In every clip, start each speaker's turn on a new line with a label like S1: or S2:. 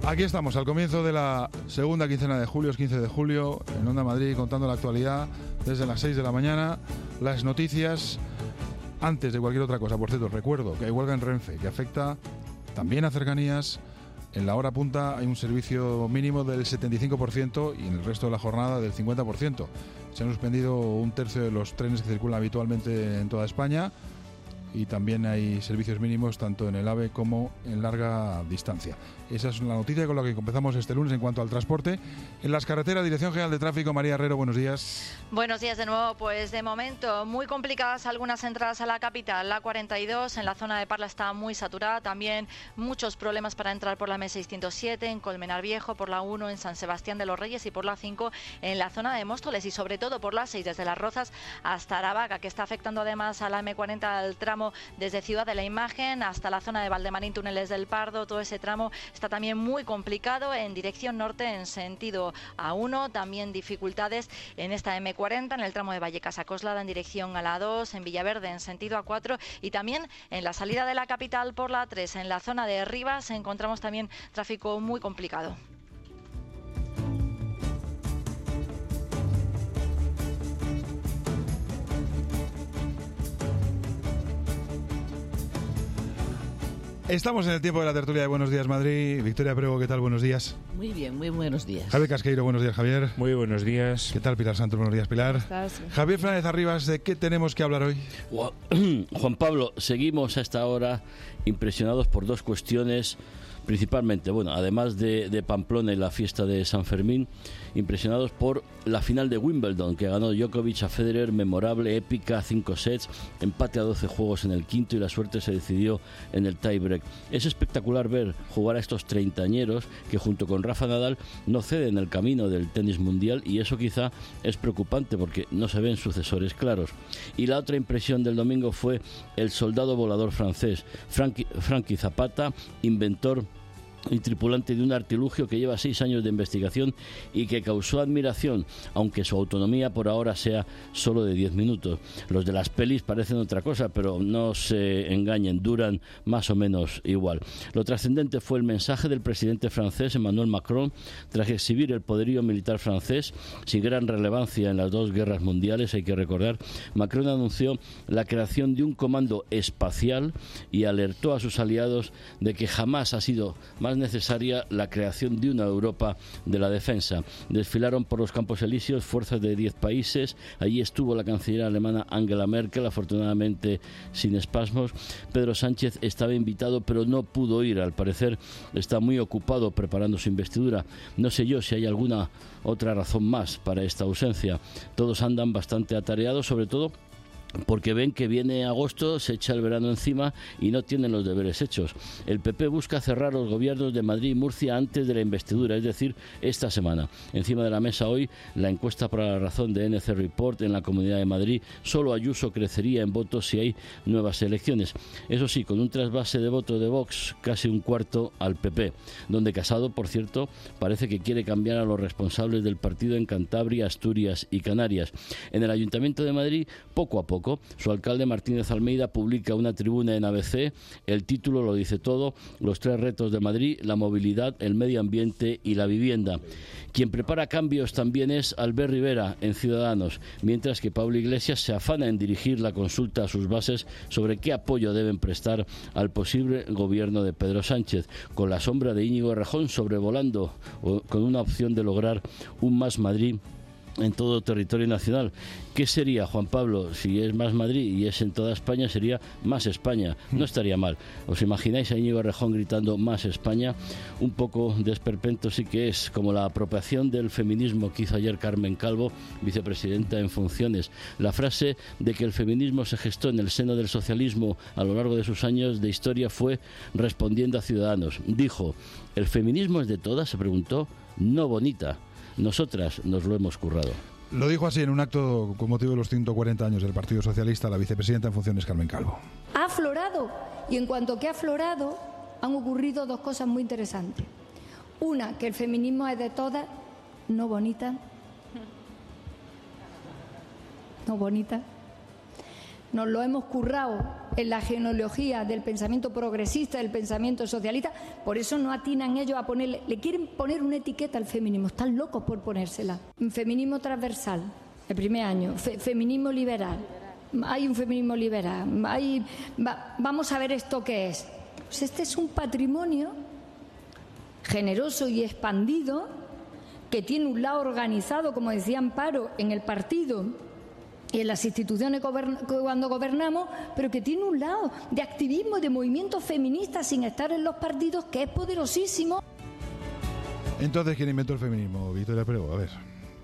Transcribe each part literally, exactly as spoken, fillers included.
S1: Aquí estamos, al comienzo de la segunda quincena de julio, es quince de julio, en Onda Madrid, contando la actualidad desde las seis de la mañana, las noticias. Antes de cualquier otra cosa, por cierto, recuerdo que hay huelga en Renfe, que afecta también a cercanías. En la hora punta hay un servicio mínimo del setenta y cinco por ciento y en el resto de la jornada del cincuenta por ciento. Se han suspendido un tercio de los trenes que circulan habitualmente en toda España. Y también hay servicios mínimos tanto en el AVE como en larga distancia. Esa es la noticia con la que empezamos este lunes en cuanto al transporte. En las carreteras, Dirección General de Tráfico, María Herrero, buenos días.
S2: Buenos días de nuevo. Pues de momento muy complicadas algunas entradas a la capital. La cuarenta y dos en la zona de Parla está muy saturada. También muchos problemas para entrar por la M seiscientos siete, en Colmenar Viejo, por la uno en San Sebastián de los Reyes y por la cinco en la zona de Móstoles. Y sobre todo por la seis desde Las Rozas hasta Aravaca, que está afectando además a la M cuarenta, al tramo desde Ciudad de la Imagen hasta la zona de Valdemarín, Túneles del Pardo. Todo ese tramo está también muy complicado en dirección norte en sentido A uno. También dificultades en esta M cuarenta, en el tramo de Vallecas a Coslada en dirección a la dos, en Villaverde en sentido A cuatro y también en la salida de la capital por la tres. En la zona de Rivas encontramos también tráfico muy complicado.
S1: Estamos en el tiempo de la tertulia de Buenos Días Madrid. Victoria Prego, ¿qué tal? Buenos días.
S3: Muy bien, muy buenos días.
S1: Javier Casqueiro, buenos días, Javier.
S4: Muy buenos días.
S1: ¿Qué tal, Pilar Santos? Buenos días, Pilar.
S3: ¿Cómo estás?
S1: Javier Fernández Arribas, ¿de qué tenemos que hablar hoy?
S5: Juan Pablo, seguimos a esta hora impresionados por dos cuestiones. Principalmente, bueno, además de, de Pamplona y la fiesta de San Fermín, impresionados por la final de Wimbledon, que ganó Djokovic a Federer, memorable, épica, cinco sets, empate a doce juegos en el quinto y la suerte se decidió en el tiebreak. Es espectacular ver jugar a estos treintañeros que junto con Rafa Nadal no ceden el camino del tenis mundial, y eso quizá es preocupante porque no se ven sucesores claros. Y la otra impresión del domingo fue el soldado volador francés, Frankie, Frankie Zapata, inventor y tripulante de un artilugio que lleva seis años de investigación y que causó admiración, aunque su autonomía por ahora sea solo de diez minutos. Los de las pelis parecen otra cosa, pero no se engañen, duran más o menos igual. Lo trascendente fue el mensaje del presidente francés Emmanuel Macron tras exhibir el poderío militar francés sin gran relevancia en las dos guerras mundiales. Hay que recordar, Macron anunció la creación de un comando espacial y alertó a sus aliados de que jamás ha sido más necesaria la creación de una Europa de la defensa. Desfilaron por los Campos Elíseos fuerzas de diez países. Allí estuvo la canciller alemana Angela Merkel, afortunadamente sin espasmos. Pedro Sánchez estaba invitado, pero no pudo ir. Al parecer está muy ocupado preparando su investidura. No sé yo si hay alguna otra razón más para esta ausencia. Todos andan bastante atareados, sobre todo porque ven que viene agosto, se echa el verano encima y no tienen los deberes hechos. El P P busca cerrar los gobiernos de Madrid y Murcia antes de la investidura, es decir, esta semana. Encima de la mesa hoy, la encuesta para La Razón de N C Report en la Comunidad de Madrid. Solo Ayuso crecería en votos si hay nuevas elecciones. Eso sí, con un trasvase de voto de Vox, casi un cuarto al P P, donde Casado, por cierto, parece que quiere cambiar a los responsables del partido en Cantabria, Asturias y Canarias. En el Ayuntamiento de Madrid, poco a poco, su alcalde Martínez Almeida publica una tribuna en A B C. El título lo dice todo: los tres retos de Madrid, la movilidad, el medio ambiente y la vivienda. Quien prepara cambios también es Albert Rivera en Ciudadanos, mientras que Pablo Iglesias se afana en dirigir la consulta a sus bases sobre qué apoyo deben prestar al posible gobierno de Pedro Sánchez, con la sombra de Íñigo Errejón sobrevolando, con una opción de lograr un Más Madrid en todo territorio nacional. ¿Qué sería, Juan Pablo? Si es Más Madrid y es en toda España, sería Más España. No estaría mal. ¿Os imagináis a Íñigo Errejón gritando Más España? Un poco de esperpento sí que es, como la apropiación del feminismo que hizo ayer Carmen Calvo, vicepresidenta en funciones. La frase de que el feminismo se gestó en el seno del socialismo a lo largo de sus años de historia fue respondiendo a Ciudadanos. Dijo: ¿el feminismo es de todas?, se preguntó. No, bonita. Nosotras nos lo hemos currado.
S1: Lo dijo así en un acto con motivo de los ciento cuarenta años del Partido Socialista la vicepresidenta en funciones Carmen Calvo.
S6: Ha aflorado, y en cuanto que ha aflorado han ocurrido dos cosas muy interesantes. Una, que el feminismo es de todas, no bonita. No bonita. Nos lo hemos currado en la genealogía del pensamiento progresista, del pensamiento socialista, por eso no atinan ellos a ponerle, le quieren poner una etiqueta al feminismo, están locos por ponérsela. Feminismo transversal, el primer año, fe, feminismo liberal, hay un feminismo liberal, hay, va, vamos a ver esto qué es. Pues este es un patrimonio generoso y expandido que tiene un lado organizado, como decía Amparo, en el partido y en las instituciones cuando gobernamos, pero que tiene un lado de activismo, de movimiento feminista sin estar en los partidos, que es poderosísimo.
S1: Entonces, ¿quién inventó el feminismo? Victoria Prego, a ver.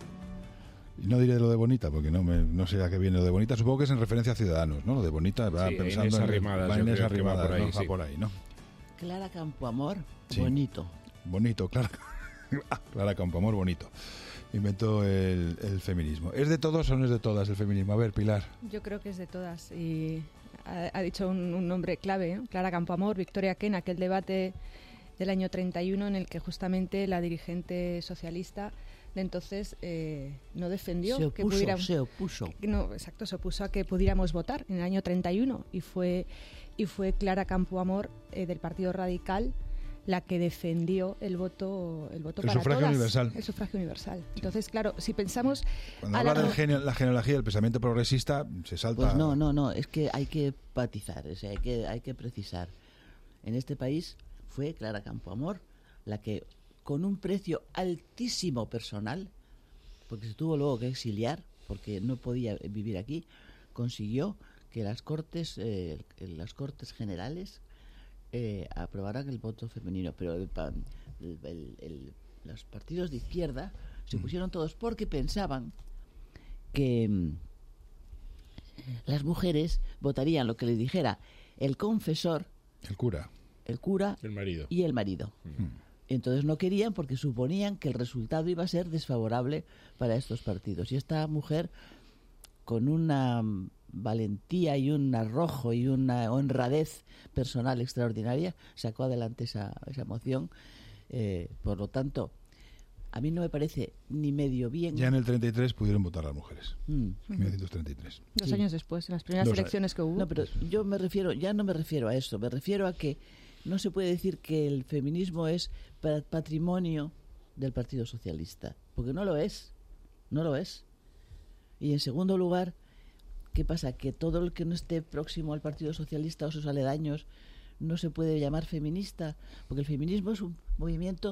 S1: Y no diré lo de Bonita, porque no me, no sé a qué viene lo de Bonita. Supongo que es en referencia a Ciudadanos, ¿no? Lo de Bonita va
S3: sí,
S1: pensando
S3: Inés
S1: en...
S3: Arrimadas,
S1: va Inés
S3: va
S1: Arrimadas,
S3: por ahí,
S1: ¿no?
S3: sí.
S1: Va por ahí, ¿no?
S4: Clara Campoamor,
S1: Sí.
S4: bonito.
S1: Bonito, Clara. Clara Campoamor, bonito. Inventó el, el feminismo. ¿Es de todos o no es de todas el feminismo? A ver, Pilar.
S7: Yo creo que es de todas. Y ha, ha dicho un, un nombre clave, ¿eh? Clara Campoamor, Victoria Kent, aquel debate del año treinta y uno en el que justamente la dirigente socialista de entonces eh, no defendió
S4: se opuso,
S7: que pudiéramos,
S4: se opuso.
S7: no, exacto, se opuso a que pudiéramos votar en el año treinta y uno y fue y fue Clara Campoamor eh, del Partido Radical la que defendió el voto el voto
S1: El
S7: para
S1: sufragio
S7: todas,
S1: universal.
S7: el sufragio universal. Entonces, claro, si pensamos
S1: Cuando
S7: a
S1: habla
S7: la-
S1: de gene- la genealogía del pensamiento progresista, se salta...
S4: Pues no, no, no, es que hay que patizar, o sea, hay que, hay que precisar. En este país fue Clara Campoamor la que, con un precio altísimo personal, porque se tuvo luego que exiliar, porque no podía vivir aquí, consiguió que las Cortes, eh, las Cortes Generales eh, aprobaran el voto femenino, pero el, pa- el- el- el- los partidos de izquierda se pusieron todos porque pensaban que mm, las mujeres votarían lo que les dijera el confesor,
S1: El cura.
S4: el cura
S3: El marido.
S4: y el marido. Entonces no querían porque suponían que el resultado iba a ser desfavorable para estos partidos. Y esta mujer, con una mm, valentía y un arrojo y una honradez personal extraordinaria, sacó adelante esa, esa moción. Eh, por lo tanto, a mí no me parece ni medio bien.
S1: Ya en el treinta y tres pudieron votar las mujeres.
S4: Mm.
S1: mil novecientos treinta y tres.
S7: dos
S4: Sí.
S7: años después, en las primeras
S1: Dos años.
S7: elecciones que hubo.
S4: No, pero yo me refiero, ya no me refiero a eso, me refiero a que no se puede decir que el feminismo es pa- patrimonio del Partido Socialista, porque no lo es, no lo es. Y en segundo lugar, ¿qué pasa? Que todo el que no esté próximo al Partido Socialista o sus aledaños no se puede llamar feminista, porque el feminismo es un movimiento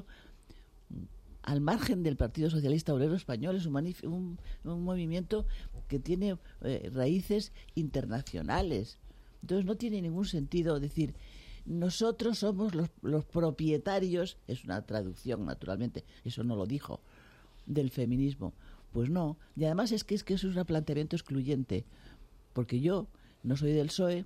S4: al margen del Partido Socialista Obrero Español, es un, manif- un, un movimiento que tiene eh, raíces internacionales. Entonces no tiene ningún sentido decir nosotros somos los, los propietarios, es una traducción naturalmente, eso no lo dijo, del feminismo. Pues no, y además es que, es que eso es un planteamiento excluyente, porque yo no soy del P S O E,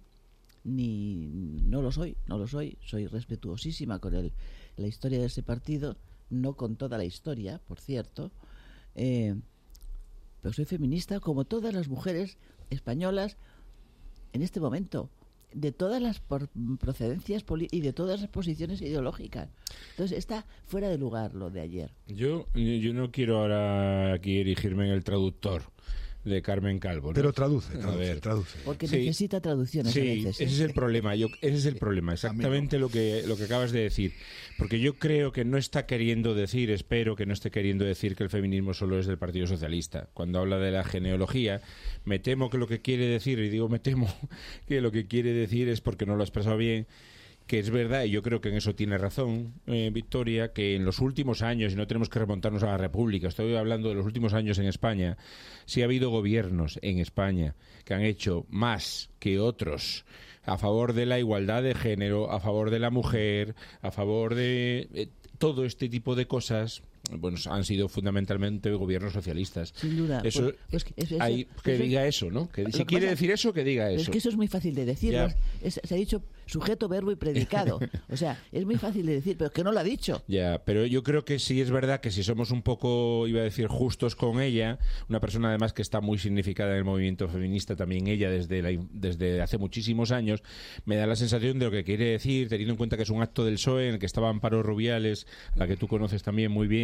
S4: ni no lo soy, no lo soy, soy respetuosísima con el, la historia de ese partido, no con toda la historia, por cierto, eh, pero soy feminista como todas las mujeres españolas en este momento, de todas las por- procedencias poli- y de todas las posiciones ideológicas. Entonces está fuera de lugar lo de ayer.
S3: Yo, yo no quiero ahora aquí erigirme en el traductor de Carmen Calvo, ¿no?
S1: Pero traduce,
S3: A
S1: traduce,
S3: ver.
S1: traduce.
S4: Porque
S3: Sí.
S4: necesita traducciones a
S3: Sí,
S4: veces. ¿eh?
S3: ese es el problema. Yo, ese es el problema, exactamente lo que lo que acabas de decir. Porque yo creo que no está queriendo decir, espero que no esté queriendo decir que el feminismo solo es del Partido Socialista. Cuando habla de la genealogía, me temo que lo que quiere decir, y digo me temo, que lo que quiere decir es porque no lo ha expresado bien, que es verdad, y yo creo que en eso tiene razón eh, Victoria, que en los últimos años, y no tenemos que remontarnos a la República, estoy hablando de los últimos años en España, sí ha habido gobiernos en España que han hecho más que otros a favor de la igualdad de género, a favor de la mujer, a favor de eh, todo este tipo de cosas. Bueno, han sido fundamentalmente gobiernos socialistas.
S4: Sin duda.
S3: Eso,
S4: Pues- pues que eso-
S3: hay, que
S4: eso-
S3: diga eso, ¿no? Que
S4: Lo
S3: si
S4: que
S3: quiere
S4: pasa-
S3: decir eso, que diga
S4: Pero
S3: eso.
S4: es que eso es muy fácil de decir.
S3: Ya.
S4: ¿no? Es- se ha dicho sujeto, verbo y predicado. O sea, es muy fácil de decir, pero es que no lo ha dicho.
S3: Ya, pero yo creo que sí es verdad que si somos un poco, iba a decir, justos con ella, una persona además que está muy significada en el movimiento feminista, también ella desde, la, desde hace muchísimos años, me da la sensación de lo que quiere decir, teniendo en cuenta que es un acto del P S O E en el que estaba Amparo Rubiales, a la que tú conoces también muy bien,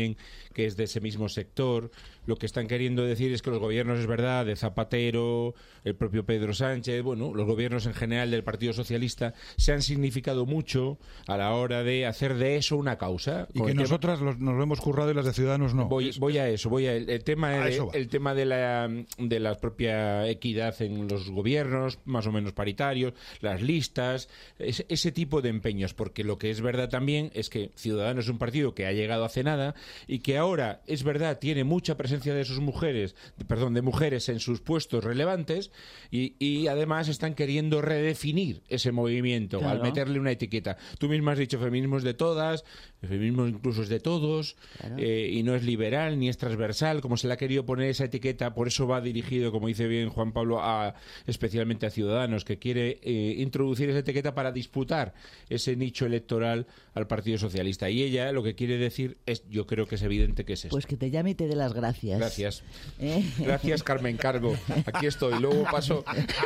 S3: también, que es de ese mismo sector. Lo que están queriendo decir es que los gobiernos, es verdad, de Zapatero, el propio Pedro Sánchez, bueno, los gobiernos en general del Partido Socialista se han significado mucho a la hora de hacer de eso una causa.
S1: Y que nosotras los, nos lo hemos currado y las de Ciudadanos no.
S3: Voy, voy a eso, voy a el, el tema,
S1: a
S3: de, el tema de la de la propia equidad en los gobiernos, más o menos paritarios, las listas, ese, ese tipo de empeños, porque lo que es verdad también es que Ciudadanos es un partido que ha llegado hace nada y que ahora, es verdad, tiene mucha presencia de sus mujeres, de, perdón, de mujeres en sus puestos relevantes y, y además están queriendo redefinir ese movimiento, claro, al meterle una etiqueta. Tú misma has dicho feminismo es de todas, el feminismo incluso es de todos, claro, eh, y no es liberal ni es transversal, como se le ha querido poner esa etiqueta. Por eso va dirigido, como dice bien Juan Pablo, a, especialmente a Ciudadanos, que quiere eh, introducir esa etiqueta para disputar ese nicho electoral al Partido Socialista. Y ella lo que quiere decir es, yo creo que es evidente que es esto.
S4: Pues que te llame y te dé las gracias.
S3: Gracias. ¿Eh? Gracias, Carmen Cargo. Aquí estoy. Luego paso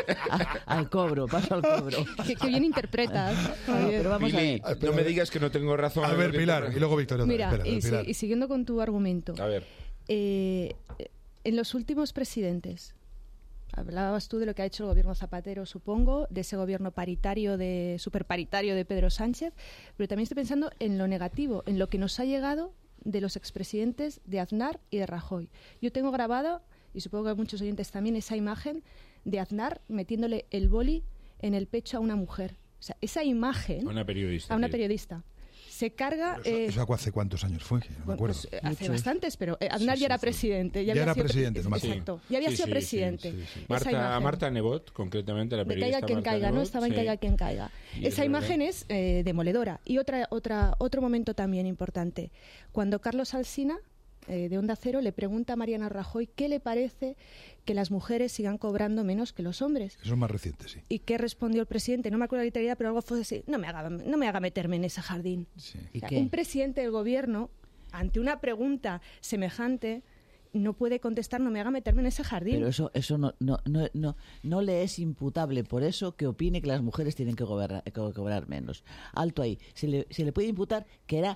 S4: a, al cobro, paso al cobro.
S7: Que, que bien interpretas.
S4: No, pero vamos
S3: Pili,
S4: a ver.
S3: No me digas que no tengo razón.
S1: A ver, Pilar, y luego Victoria.
S7: Mira,
S1: espera,
S7: y,
S1: Pilar.
S7: Si, y siguiendo con tu argumento.
S3: A ver.
S7: Eh, en los últimos presidentes, hablabas tú de lo que ha hecho el gobierno Zapatero, supongo, de ese gobierno paritario, de superparitario de Pedro Sánchez, pero también estoy pensando en lo negativo, en lo que nos ha llegado de los expresidentes de Aznar y de Rajoy. Yo tengo grabado, y supongo que muchos oyentes también, esa imagen de Aznar metiéndole el boli en el pecho a una mujer. O sea, esa imagen...
S3: A una periodista.
S7: A una periodista. Se carga...
S1: Eso,
S7: eh,
S1: ¿Eso hace cuántos años fue? No me
S7: bueno,
S1: acuerdo.
S7: pues, hace bastantes, pero eh, Aznar sí, ya era sí, presidente. Ya,
S1: ya era
S7: sido,
S1: presidente, no me acuerdo.
S7: Exacto, ya había
S3: sí,
S7: sido
S3: sí,
S7: presidente.
S3: Sí, sí, sí. Marta, Marta Nebot, concretamente, la periodista.
S7: De caiga quien
S3: Marta
S7: caiga,
S3: Nebot,
S7: ¿no? Estaba en
S3: sí.
S7: caiga quien caiga.
S3: Y
S7: Esa
S3: es
S7: imagen
S3: verdad.
S7: es eh, demoledora. Y otra, otra, otro momento también importante. Cuando Carlos Alsina, eh, de Onda Cero, le pregunta a Mariano Rajoy qué le parece que las mujeres sigan cobrando menos que los hombres.
S1: Eso es más reciente, sí.
S7: ¿Y qué respondió el presidente? No me acuerdo la literalidad, pero algo fue así: no me haga, no me haga meterme en ese jardín.
S1: Sí.
S7: O sea, un presidente del gobierno, ante una pregunta semejante, no puede contestar, no me haga meterme en ese jardín.
S4: Pero eso eso no no no no, no le es imputable por eso que opine que las mujeres tienen que cobrar, que cobrar menos. Alto ahí. Se le, se le puede imputar que era...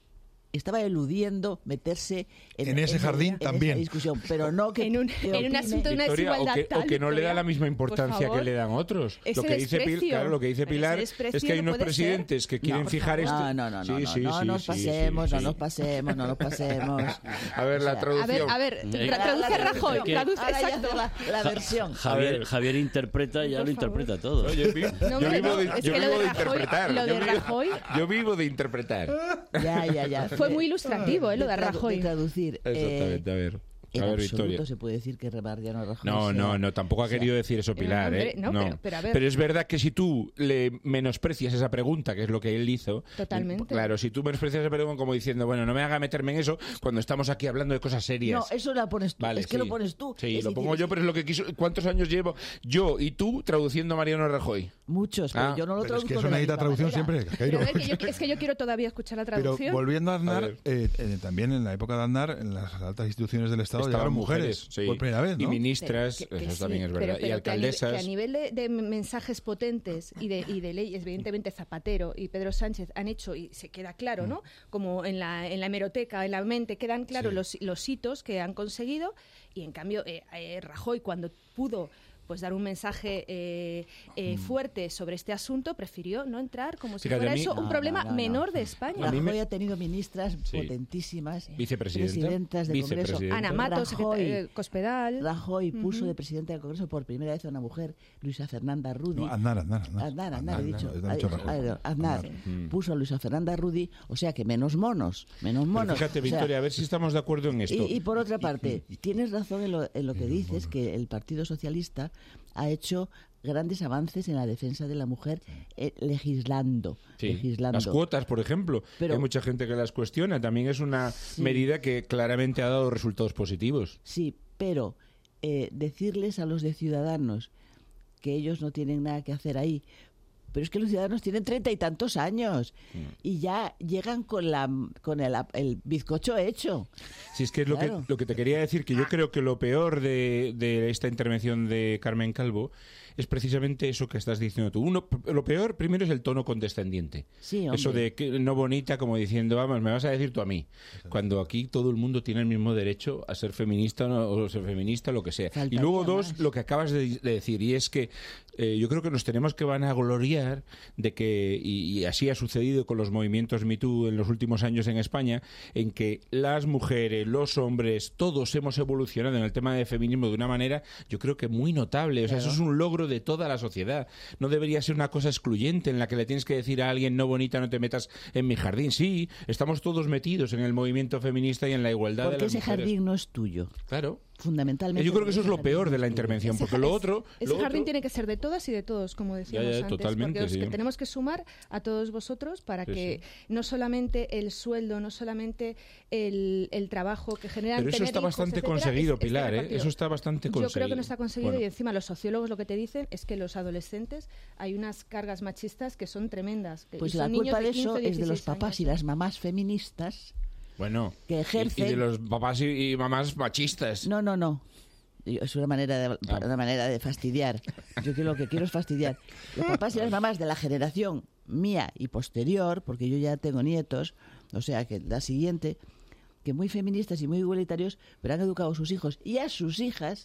S4: estaba eludiendo meterse en,
S1: en ese
S4: en,
S1: jardín
S4: en
S1: también
S4: esa discusión, pero no que
S7: en un,
S4: que
S7: en un
S4: opine,
S7: asunto de una
S3: Victoria,
S7: desigualdad
S3: o que,
S7: tal,
S3: o que no le da la misma importancia
S7: por
S3: que le dan otros.
S7: Ese
S3: Lo que dice Pil,
S7: desprecio.
S3: claro, lo que dice
S7: Pero
S3: Pilar
S7: ese
S3: es que hay
S7: desprecio no
S3: unos
S7: puede
S3: presidentes
S7: ser.
S3: que quieren
S7: No,
S3: fijar
S7: por
S3: esto.
S4: No, no, no,
S3: Sí,
S4: no,
S3: sí,
S4: no,
S3: sí,
S4: no nos
S3: sí,
S4: pasemos,
S3: sí,
S4: no
S3: sí.
S4: nos pasemos, no nos pasemos.
S3: A ver, la
S7: A ver,
S3: traducción.
S7: a ver,
S5: Eh,
S7: tra- traduce a Rajoy,
S5: que-
S7: traduce,
S4: Ahora ya
S7: exacto.
S4: hace la, la versión.
S5: Javier, Javier interpreta, ya
S7: Por
S5: lo
S7: favor.
S5: interpreta todo.
S3: No, yo, vi-
S7: No,
S3: yo
S7: hombre,
S3: vivo
S7: no,
S3: de,
S7: es
S3: yo
S7: que lo
S3: vivo
S7: de
S3: de
S7: Rajoy-
S3: interpretar.
S7: lo de
S3: yo, vivo,
S7: Rajoy-
S3: yo vivo de interpretar.
S4: Ya, ya, ya.
S7: Fue muy ilustrativo, eh, lo de
S4: tradu-
S7: Rajoy.
S4: traducir.
S3: Exactamente,
S4: eh,
S3: a ver.
S4: En
S3: A ver,
S4: absoluto
S3: Victoria.
S4: se puede decir que Mariano Rajoy
S3: No,
S4: sea-
S3: no, no, tampoco ha
S4: sea-
S3: querido decir eso Pilar,
S7: hombre,
S3: ¿eh?
S7: no, pero- pero a ver.
S3: Pero es verdad que si tú le menosprecias esa pregunta, que es lo que él hizo...
S7: Totalmente.
S3: Claro, si tú menosprecias esa pregunta como diciendo, bueno, no me haga meterme en eso cuando estamos aquí hablando de cosas serias.
S4: No, eso la pones tú.
S3: Vale,
S4: es que
S3: sí.
S4: lo pones tú.
S3: Sí,
S4: Es
S3: lo
S4: decir,
S3: pongo yo, pero es lo que quiso... ¿Cuántos años llevo yo y tú traduciendo a Mariano Rajoy?
S4: Muchos, pero
S3: Ah,
S4: yo no lo
S1: Pero es
S4: traduzco
S1: que
S4: de
S1: eso
S4: la
S1: necesita
S4: misma
S1: traducción
S4: manera.
S1: siempre,
S7: Pero
S1: Jairo.
S7: a ver, que yo- es que yo quiero todavía escuchar la
S1: Pero
S7: traducción.
S1: volviendo a
S3: A
S1: Aznar,
S3: ver.
S1: eh, eh, también en la época de Aznar, en las altas instituciones del Estado
S3: Estaban
S1: llegaron mujeres,
S3: sí.
S1: por primera vez, ¿no?
S3: Y ministras,
S7: Que- que
S3: eso
S7: sí,
S3: también es
S7: pero-
S3: verdad.
S7: pero
S3: y
S7: que a nivel-
S3: alcaldesas...
S7: Que a nivel de, de mensajes potentes y de, y de leyes, evidentemente Zapatero y Pedro Sánchez han hecho, y se queda claro, ¿no? Como en la, en la hemeroteca, en la mente, quedan claros
S1: Sí.
S7: los, los hitos que han conseguido, y en cambio eh, eh, Rajoy, cuando pudo pues dar un mensaje eh, eh, fuerte sobre este asunto, prefirió no entrar como si
S3: Fíjate,
S7: fuera
S3: a mí-
S7: eso un
S4: No,
S7: problema
S4: no, no,
S7: menor
S4: no.
S7: de España.
S3: A mí
S4: Rajoy
S3: me-
S4: ha tenido ministras
S3: Sí.
S4: potentísimas,
S3: Vicepresidenta,
S4: presidentas de Congreso.
S3: vicepresidenta.
S7: Ana Mato,
S4: Rajoy.
S7: secretaria- Cospedal.
S4: Rajoy puso
S7: Ujú.
S4: de presidenta del Congreso por primera vez a una mujer, Luisa Fernanda Rudy.
S1: No, Aznar, Aznar, Aznar.
S4: Aznar, Aznar, he dicho.
S1: he dicho
S4: Ah,
S1: Rajoy.
S4: ah, Aznar
S1: Aznar.
S3: Mm.
S4: puso a Luisa Fernanda Rudy, o sea que menos monos, menos
S3: Pero
S4: monos.
S3: fíjate,
S4: O sea,
S3: Victoria, a ver si estamos de acuerdo en esto.
S4: y, y por otra parte, tienes razón en lo, en lo que dices, que el Partido Socialista ha hecho grandes avances en la defensa de la mujer eh, legislando,
S3: Sí.
S4: legislando.
S3: Las cuotas, por ejemplo,
S4: Pero-
S3: hay mucha gente que las cuestiona. También es una medida que claramente ha dado resultados positivos.
S4: Sí, pero eh, decirles a los de Ciudadanos que ellos no tienen nada que hacer ahí Pero es que los ciudadanos tienen treinta y tantos años y ya llegan con la con el, el bizcocho hecho.
S3: Sí, es que es lo,
S4: claro.
S3: que lo que te quería decir, que yo creo que lo peor de, de esta intervención de Carmen Calvo es precisamente eso que estás diciendo tú. Uno, lo peor, primero, es el tono condescendiente.
S4: Sí,
S3: eso de que no bonita, como diciendo, vamos, me vas a decir tú a mí. Cuando aquí todo el mundo tiene el mismo derecho a ser feminista o ser feminista, lo que sea.
S4: Faltaría
S3: y luego, dos,
S4: más.
S3: lo que acabas de, de decir, y es que eh, yo creo que nos tenemos que vanagloriar de que, y, y así ha sucedido con los movimientos Me Too en los últimos años en España, en que las mujeres, los hombres, todos hemos evolucionado en el tema de feminismo de una manera, yo creo que muy notable. O sea,
S4: Claro.
S3: eso es un logro de toda la sociedad. No debería ser una cosa excluyente en la que le tienes que decir a alguien, no bonita, no te metas en mi jardín. Sí, estamos todos metidos en el movimiento feminista y en la igualdad
S4: Porque
S3: de las
S4: ese
S3: mujeres.
S4: jardín no es tuyo.
S3: Claro.
S4: Fundamentalmente.
S3: Yo creo que eso es lo
S4: ese
S3: peor
S4: jardín
S3: de la
S4: no es tuyo.
S3: intervención,
S7: Ese
S3: porque
S7: ja-
S3: lo
S7: es-
S3: otro...
S7: Ese
S3: lo
S7: jardín
S3: otro-
S7: tiene que ser de todas y de todos, como decíamos
S3: Ya, ya,
S7: antes,
S3: totalmente,
S7: porque os
S3: sí.
S7: que tenemos que sumar a todos vosotros para
S3: Sí,
S7: que
S3: sí.
S7: no solamente el sueldo, no solamente el, el trabajo que generan
S3: Pero eso
S7: tener
S3: está
S7: hijos,
S3: bastante
S7: etcétera,
S3: conseguido,
S7: es- esté
S3: Pilar, ¿eh?
S7: repartido.
S3: Eso está bastante conseguido.
S7: Yo creo que no está conseguido
S3: Bueno.
S7: y encima los sociólogos lo que te dicen es que los adolescentes hay unas cargas machistas que son tremendas. que-
S4: Pues
S7: y
S4: la
S7: son niños
S4: culpa de
S7: quince,
S4: eso es de los
S7: dieciséis
S4: papás y
S7: años.
S4: las mamás feministas
S3: Bueno,
S4: que
S3: y,
S4: ejercen.
S3: y de los papás y, y mamás machistas.
S4: No, no, no. Yo- Es una manera de
S3: Ah.
S4: una manera de fastidiar. Yo que lo que quiero es fastidiar. Los papás y las mamás de la generación mía y posterior, porque yo ya tengo nietos, o sea que la siguiente, que muy feministas y muy igualitarios, pero han educado a sus hijos y a sus hijas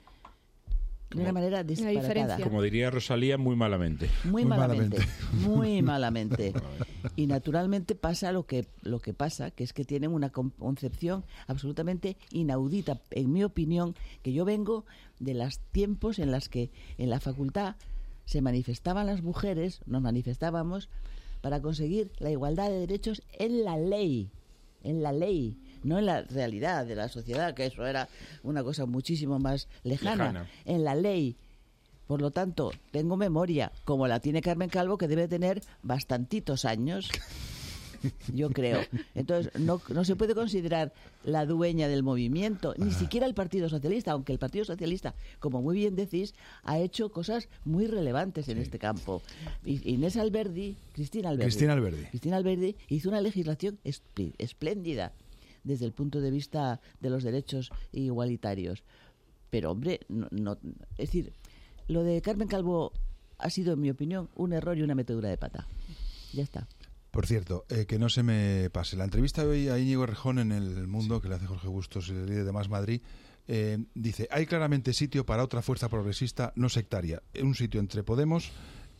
S4: de una
S3: Como-
S4: manera disparatada.
S7: diferencia.
S3: Como diría Rosalía, muy malamente.
S4: Muy,
S1: Muy
S4: malamente,
S1: malamente.
S4: muy malamente. Y naturalmente pasa lo que lo que pasa, que es que tienen una con- concepción absolutamente inaudita, en mi opinión, que yo vengo de los tiempos en las que en la facultad se manifestaban las mujeres, nos manifestábamos para conseguir la igualdad de derechos en la ley, en la ley, no en la realidad de la sociedad, que eso era una cosa muchísimo más lejana,
S3: Lejana.
S4: en la ley. Por lo tanto, tengo memoria, como la tiene Carmen Calvo, que debe tener bastantitos años, yo creo. Entonces, no, no se puede considerar la dueña del movimiento, ni siquiera el Partido Socialista, aunque el Partido Socialista, como muy bien decís, ha hecho cosas muy relevantes en este campo. I- Inés Alberdi, Cristina Alberdi,
S1: Cristina Alberdi.
S4: Cristina Alberdi hizo una legislación espl- espléndida desde el punto de vista de los derechos igualitarios. Pero, hombre, no, no- es decir, lo de Carmen Calvo ha sido, en mi opinión, un error y una metedura de pata. Ya está.
S1: Por cierto, eh, que no se me pase. La entrevista de hoy a Íñigo Errejón en El Mundo, que le hace Jorge Bustos, el líder de Más Madrid, eh, dice, hay claramente sitio para otra fuerza progresista no sectaria. Un sitio entre Podemos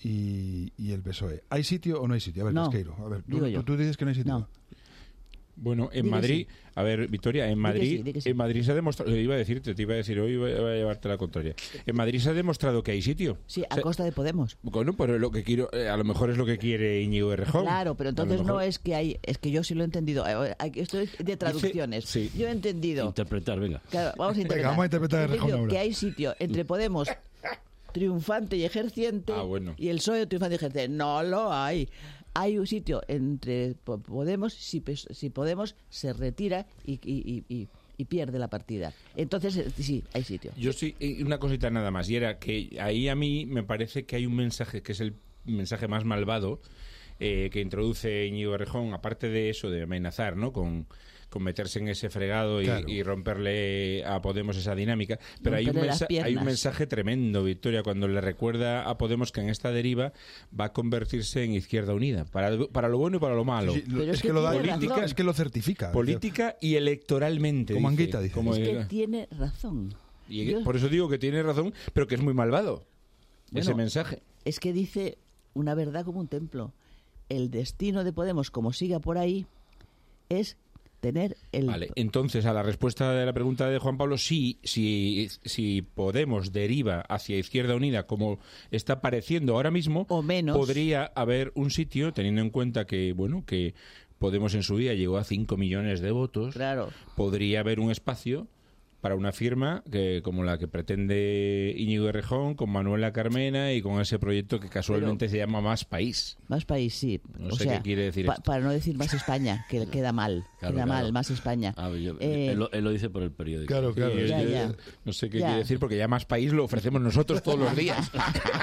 S1: y, y el P S O E. ¿Hay sitio o no hay sitio? A ver,
S4: No,
S1: Casqueiro, a ver, tú,
S4: digo yo.
S1: tú- tú dices que no hay sitio.
S4: No.
S3: Bueno, en
S4: Di que
S3: Madrid,
S4: sí.
S3: a ver, Victoria, en
S4: Di que
S3: Madrid,
S4: sí, di que sí.
S3: en Madrid se ha demostrado, iba a decirte, te iba a decir hoy, voy a llevarte la contraria. En Madrid se ha demostrado que hay sitio.
S4: Sí, a
S3: Se-
S4: costa de Podemos.
S3: Bueno, pero lo que quiero, eh, a lo mejor es lo que quiere Íñigo Errejón.
S4: Claro, pero
S3: A lo
S4: entonces no
S3: mejor.
S4: es que hay, es que yo sí lo he entendido. Eh, hay- Esto es de traducciones.
S3: sí.
S4: Yo he entendido.
S5: Interpretar, venga.
S4: Claro, vamos a
S1: Venga,
S4: interpretar.
S1: vamos a interpretar
S4: He
S1: el
S4: entendido
S1: Rejón ahora.
S4: que hay sitio entre Podemos triunfante y ejerciente
S3: Ah, bueno.
S4: y el P S O E triunfante y ejerciente. No lo hay. Hay un sitio entre Po- Podemos si, P S si Podemos se retira y, y- y- y- y pierde la partida. Entonces, eh, sí, hay sitio.
S3: Yo sí, eh, una cosita nada más, y era que ahí a mí me parece que hay un mensaje que es el mensaje más malvado eh, que introduce Íñigo Errejón, aparte de eso, de amenazar, ¿no? Con, con meterse en ese fregado y,
S1: Claro.
S3: y romperle a Podemos esa dinámica. Pero hay un,
S4: Romperle las
S3: mensa- hay un
S4: piernas.
S3: mensaje tremendo, Victoria, cuando le recuerda a Podemos que en esta deriva va a convertirse en Izquierda Unida, para, para lo bueno y para lo malo.
S1: Sí, lo-
S4: Pero
S1: es,
S4: es
S1: que,
S4: que
S1: lo da
S4: tiene
S1: política,
S4: razón.
S1: es que lo certifica.
S3: Política y electoralmente.
S1: Como
S3: dice.
S1: Anguita, dice.
S3: Como
S4: Es que
S3: el-
S4: tiene razón.
S3: y
S4: Yo-
S3: por eso digo que tiene razón, pero que es muy malvado ese
S4: Bueno,
S3: mensaje.
S4: Es que dice una verdad como un templo. El destino de Podemos, como siga por ahí, es tener el...
S3: Vale, entonces a la respuesta de la pregunta de Juan Pablo, sí, si, si Podemos deriva hacia Izquierda Unida como está pareciendo ahora mismo,
S4: O menos.
S3: podría haber un sitio, teniendo en cuenta que, bueno, que Podemos en su día llegó a cinco millones de votos,
S4: Claro.
S3: podría haber un espacio para una firma que como la que pretende Íñigo Errejón, con Manuela Carmena y con ese proyecto que casualmente se llama Más País.
S4: Más país, sí.
S3: No
S4: o
S3: sé
S4: sea,
S3: qué quiere decir
S4: pa-
S3: esto.
S4: para no decir más España, que queda mal.
S5: Claro,
S4: queda
S5: claro.
S4: mal, más España.
S5: Ah, yo-
S4: Eh,
S5: él, lo, él lo dice por el periódico.
S1: Claro, claro.
S3: Sí,
S4: Ya,
S3: es que
S4: ya.
S3: No sé qué
S4: Ya.
S3: quiere decir, porque ya Más País lo ofrecemos nosotros todos los días.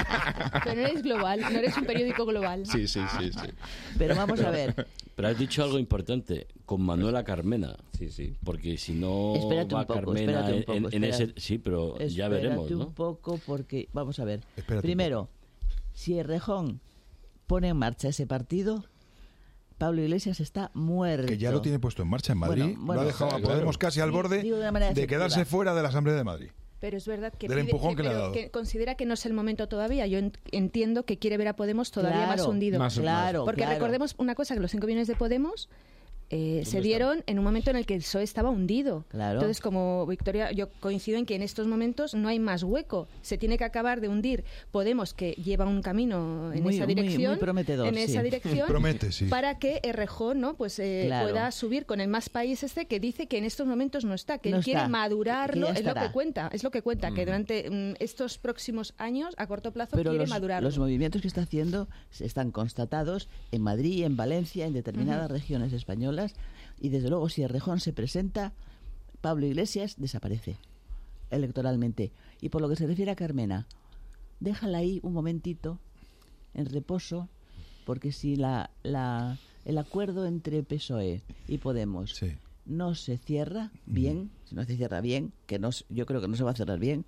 S7: Pero no eres global, no eres un periódico global.
S3: Sí, sí, sí, sí.
S4: Pero vamos a ver.
S5: Pero has dicho algo importante, con Manuela Carmena.
S3: Sí, sí.
S5: Porque si no
S4: Espérate
S5: va
S4: un poco,
S5: Carmena
S4: espérate un poco,
S5: en, en
S4: espérate.
S5: ese... Sí, pero ya
S4: Espérate
S5: veremos, ¿no?
S4: un poco porque, vamos a ver.
S1: Espérate
S4: Primero, si Errejón pone en marcha ese partido, Pablo Iglesias está muerto.
S1: Que ya lo tiene puesto en marcha en Madrid.
S4: Bueno, bueno,
S1: lo ha dejado a
S3: claro.
S1: Podemos casi al
S4: Digo-
S1: borde
S4: digo de una manera
S1: de
S4: efectiva.
S1: quedarse fuera de la Asamblea de Madrid.
S7: Pero es verdad que,
S1: Del
S7: pide-
S1: empujón que le ha
S7: pero
S1: dado.
S7: que considera que no es el momento todavía. Yo en- entiendo que quiere ver a Podemos todavía
S4: Claro,
S7: más hundido.
S3: Más-
S4: Claro,
S7: Porque
S4: claro.
S7: recordemos una cosa, que los cinco millones de Podemos eh, se dieron en un momento en el que el P S O E estaba hundido.
S4: Claro.
S7: Entonces, como Victoria, yo coincido en que en estos momentos no hay más hueco. Se tiene que acabar de hundir Podemos, que lleva un camino en
S4: Muy-
S7: esa
S4: muy-
S7: dirección,
S4: muy prometedor,
S7: en
S4: sí.
S7: esa dirección,
S1: Promete, sí.
S7: para que Errejón, ¿no? Pues eh,
S4: Claro.
S7: pueda subir con el Más País este, que dice que en estos momentos no está, que
S4: No
S7: él quiere
S4: está,
S7: madurarlo,
S4: que ya
S7: es lo
S4: estará.
S7: que cuenta, es lo que cuenta, que durante mm, estos próximos años, a corto plazo,
S4: Pero
S7: quiere
S4: los,
S7: madurarlo.
S4: los movimientos que está haciendo se están constatados en Madrid, en Valencia, en determinadas
S7: Ujú.
S4: regiones españolas, y desde luego si Errejón se presenta, Pablo Iglesias desaparece electoralmente. Y por lo que se refiere a Carmena, déjala ahí un momentito en reposo, porque si la, la el acuerdo entre P S O E y Podemos
S1: Sí.
S4: no se cierra bien, si no se cierra bien, que no, s- yo creo que no se va a cerrar bien,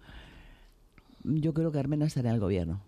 S4: yo creo que Carmena estará en el gobierno.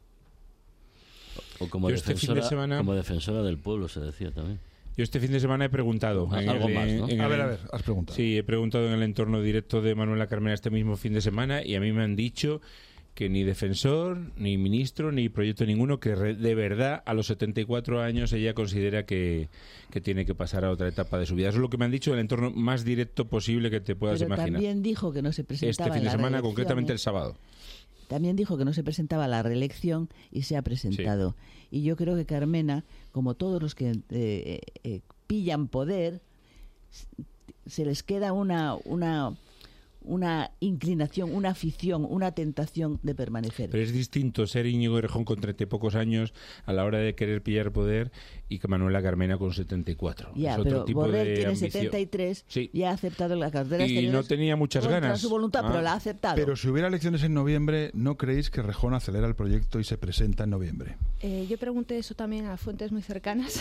S5: O como
S3: Yo este fin de
S5: defensora,
S3: semana-
S5: como defensora del pueblo, se decía también.
S3: Yo este fin de semana he preguntado.
S5: Ah,
S3: en
S5: algo
S3: el-
S5: más, ¿no?
S3: en
S1: A
S3: el-
S1: ver, a ver, has preguntado.
S3: Sí, he preguntado en el entorno directo de Manuela Carmena este mismo fin de semana y a mí me han dicho que ni defensor, ni ministro, ni proyecto ninguno, que re- de verdad a los setenta y cuatro años ella considera que, que tiene que pasar a otra etapa de su vida. Eso es lo que me han dicho en el entorno más directo posible que te puedas
S4: Pero
S3: imaginar.
S4: también dijo que no se presentaba
S3: Este
S4: en
S3: fin de
S4: la
S3: semana,
S4: reelección,
S3: concretamente
S4: ¿eh?
S3: el sábado.
S4: También dijo que no se presentaba a la reelección y se ha presentado. Y yo creo que Carmena, como todos los que eh, eh, eh, pillan poder, s- se les queda una, una, una inclinación, una afición, una tentación de permanecer.
S3: Pero es distinto ser Íñigo Errejón con treinta y pocos años a la hora de querer pillar poder y que Manuela Carmena con setenta y cuatro.
S4: Ya,
S3: es otro
S4: pero
S3: tipo
S4: Borrell
S3: de
S4: tiene
S3: ambición.
S4: setenta y tres
S3: Sí.
S4: y ha aceptado la cartera
S3: Y
S4: exterior
S3: no tenía muchas
S4: contra
S3: ganas.
S4: su voluntad,
S3: Ah.
S4: pero la ha aceptado.
S1: Pero si hubiera elecciones en noviembre, ¿no creéis que Rejón acelera el proyecto y se presenta en noviembre?
S7: Eh, yo pregunté eso también a fuentes muy cercanas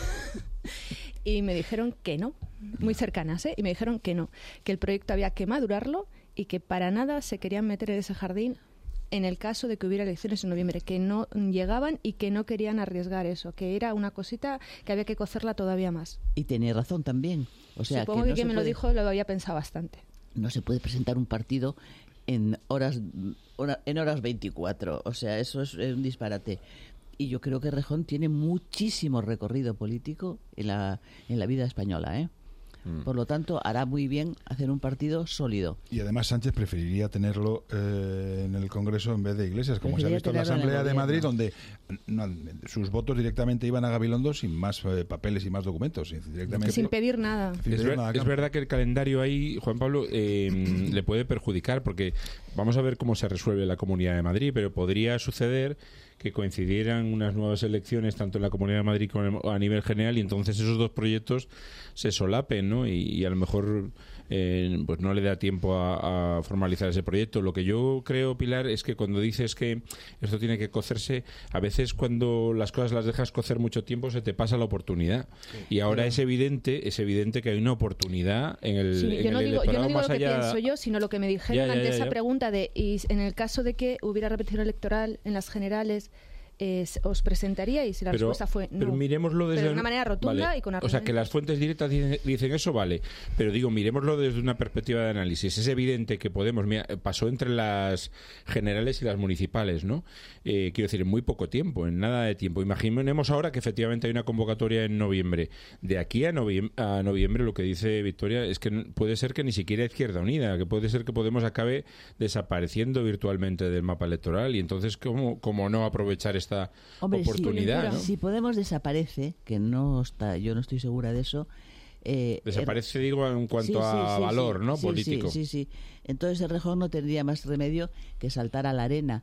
S7: y me dijeron que no, muy cercanas, ¿eh? Y me dijeron que no, que el proyecto había que madurarlo y que para nada se querían meter en ese jardín en el caso de que hubiera elecciones en noviembre, que no llegaban y que no querían arriesgar eso, que era una cosita que había que cocerla todavía más.
S4: Y tenía razón también. O sea,
S7: Supongo
S4: que,
S7: que,
S4: no
S7: quien
S4: se
S7: me lo
S4: puede-
S7: dijo lo había pensado bastante.
S4: no se puede presentar un partido en horas hora- en horas veinticuatro, o sea, eso es un disparate. Y yo creo que Rejón tiene muchísimo recorrido político en la en la vida española, ¿eh? Por lo tanto, hará muy bien hacer un partido sólido.
S1: Y además Sánchez preferiría tenerlo eh, en el Congreso en vez de Iglesias, como se ha
S4: Preferiría
S1: visto en la
S4: tenerlo en el
S1: Asamblea de Madrid,
S4: gobierno.
S1: donde no, sus votos directamente iban a Gabilondo sin más eh, papeles y más documentos. sin- Directamente,
S7: Sin pedir nada.
S1: sin
S3: Es,
S1: pedir
S3: ver-
S1: nada a
S3: es
S1: cambio.
S3: verdad que el calendario ahí, Juan Pablo, eh, le puede perjudicar porque vamos a ver cómo se resuelve la Comunidad de Madrid, pero podría suceder que coincidieran unas nuevas elecciones tanto en la Comunidad de Madrid como a nivel general y entonces esos dos proyectos se solapen, ¿no? Y, y a lo mejor eh, pues no le da tiempo a, a formalizar ese proyecto. Lo que yo creo, Pilar, es que cuando dices que esto tiene que cocerse, a veces cuando las cosas las dejas cocer mucho tiempo se te pasa la oportunidad. Y ahora es evidente, es evidente que hay una oportunidad en el,
S7: Sí,
S3: en
S7: yo, no
S3: el
S7: digo, yo no
S3: electorado
S7: digo
S3: más
S7: lo que
S3: allá.
S7: pienso yo, sino lo que me dijeron
S3: Ya, ya,
S7: ante
S3: ya,
S7: esa
S3: ya.
S7: pregunta de, y en el caso de que hubiera repetición electoral en las generales, eh, ¿os presentaríais? Y la
S3: pero,
S7: respuesta fue no.
S3: pero miremoslo desde
S7: Pero de una
S3: un-
S7: manera rotunda
S3: Vale.
S7: y con
S3: O sea,
S7: argumentos.
S3: que las fuentes directas dicen, dicen eso, vale. Pero digo, miremoslo desde una perspectiva de análisis. Es evidente que Podemos, mira, pasó entre las generales y las municipales, ¿no? Eh, quiero decir, en muy poco tiempo, en nada de tiempo. Imaginemos ahora que efectivamente hay una convocatoria en noviembre. De aquí a, noviem- a noviembre, lo que dice Victoria es que n- puede ser que ni siquiera Izquierda Unida, que puede ser que Podemos acabe desapareciendo virtualmente del mapa electoral. Y entonces, ¿cómo, cómo no aprovechar esta
S4: Hombre, si-
S3: oportunidad? ¿no?
S4: si Podemos desaparece, que no está, yo no estoy segura de eso. eh,
S3: Desaparece, digo, en cuanto
S4: Sí, sí,
S3: a
S4: sí,
S3: valor,
S4: sí,
S3: ¿no?
S4: sí,
S3: Político.
S4: Sí, sí, sí. Entonces el Rejón no tendría más remedio que saltar a la arena.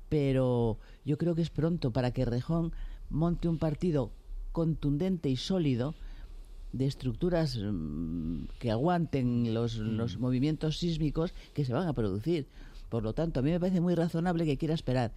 S4: Pero yo creo que es pronto para que Rejón monte un partido contundente y sólido de estructuras mm, que aguanten los, los movimientos sísmicos que se van a producir. Por lo tanto, a mí me parece muy razonable que quiera esperar.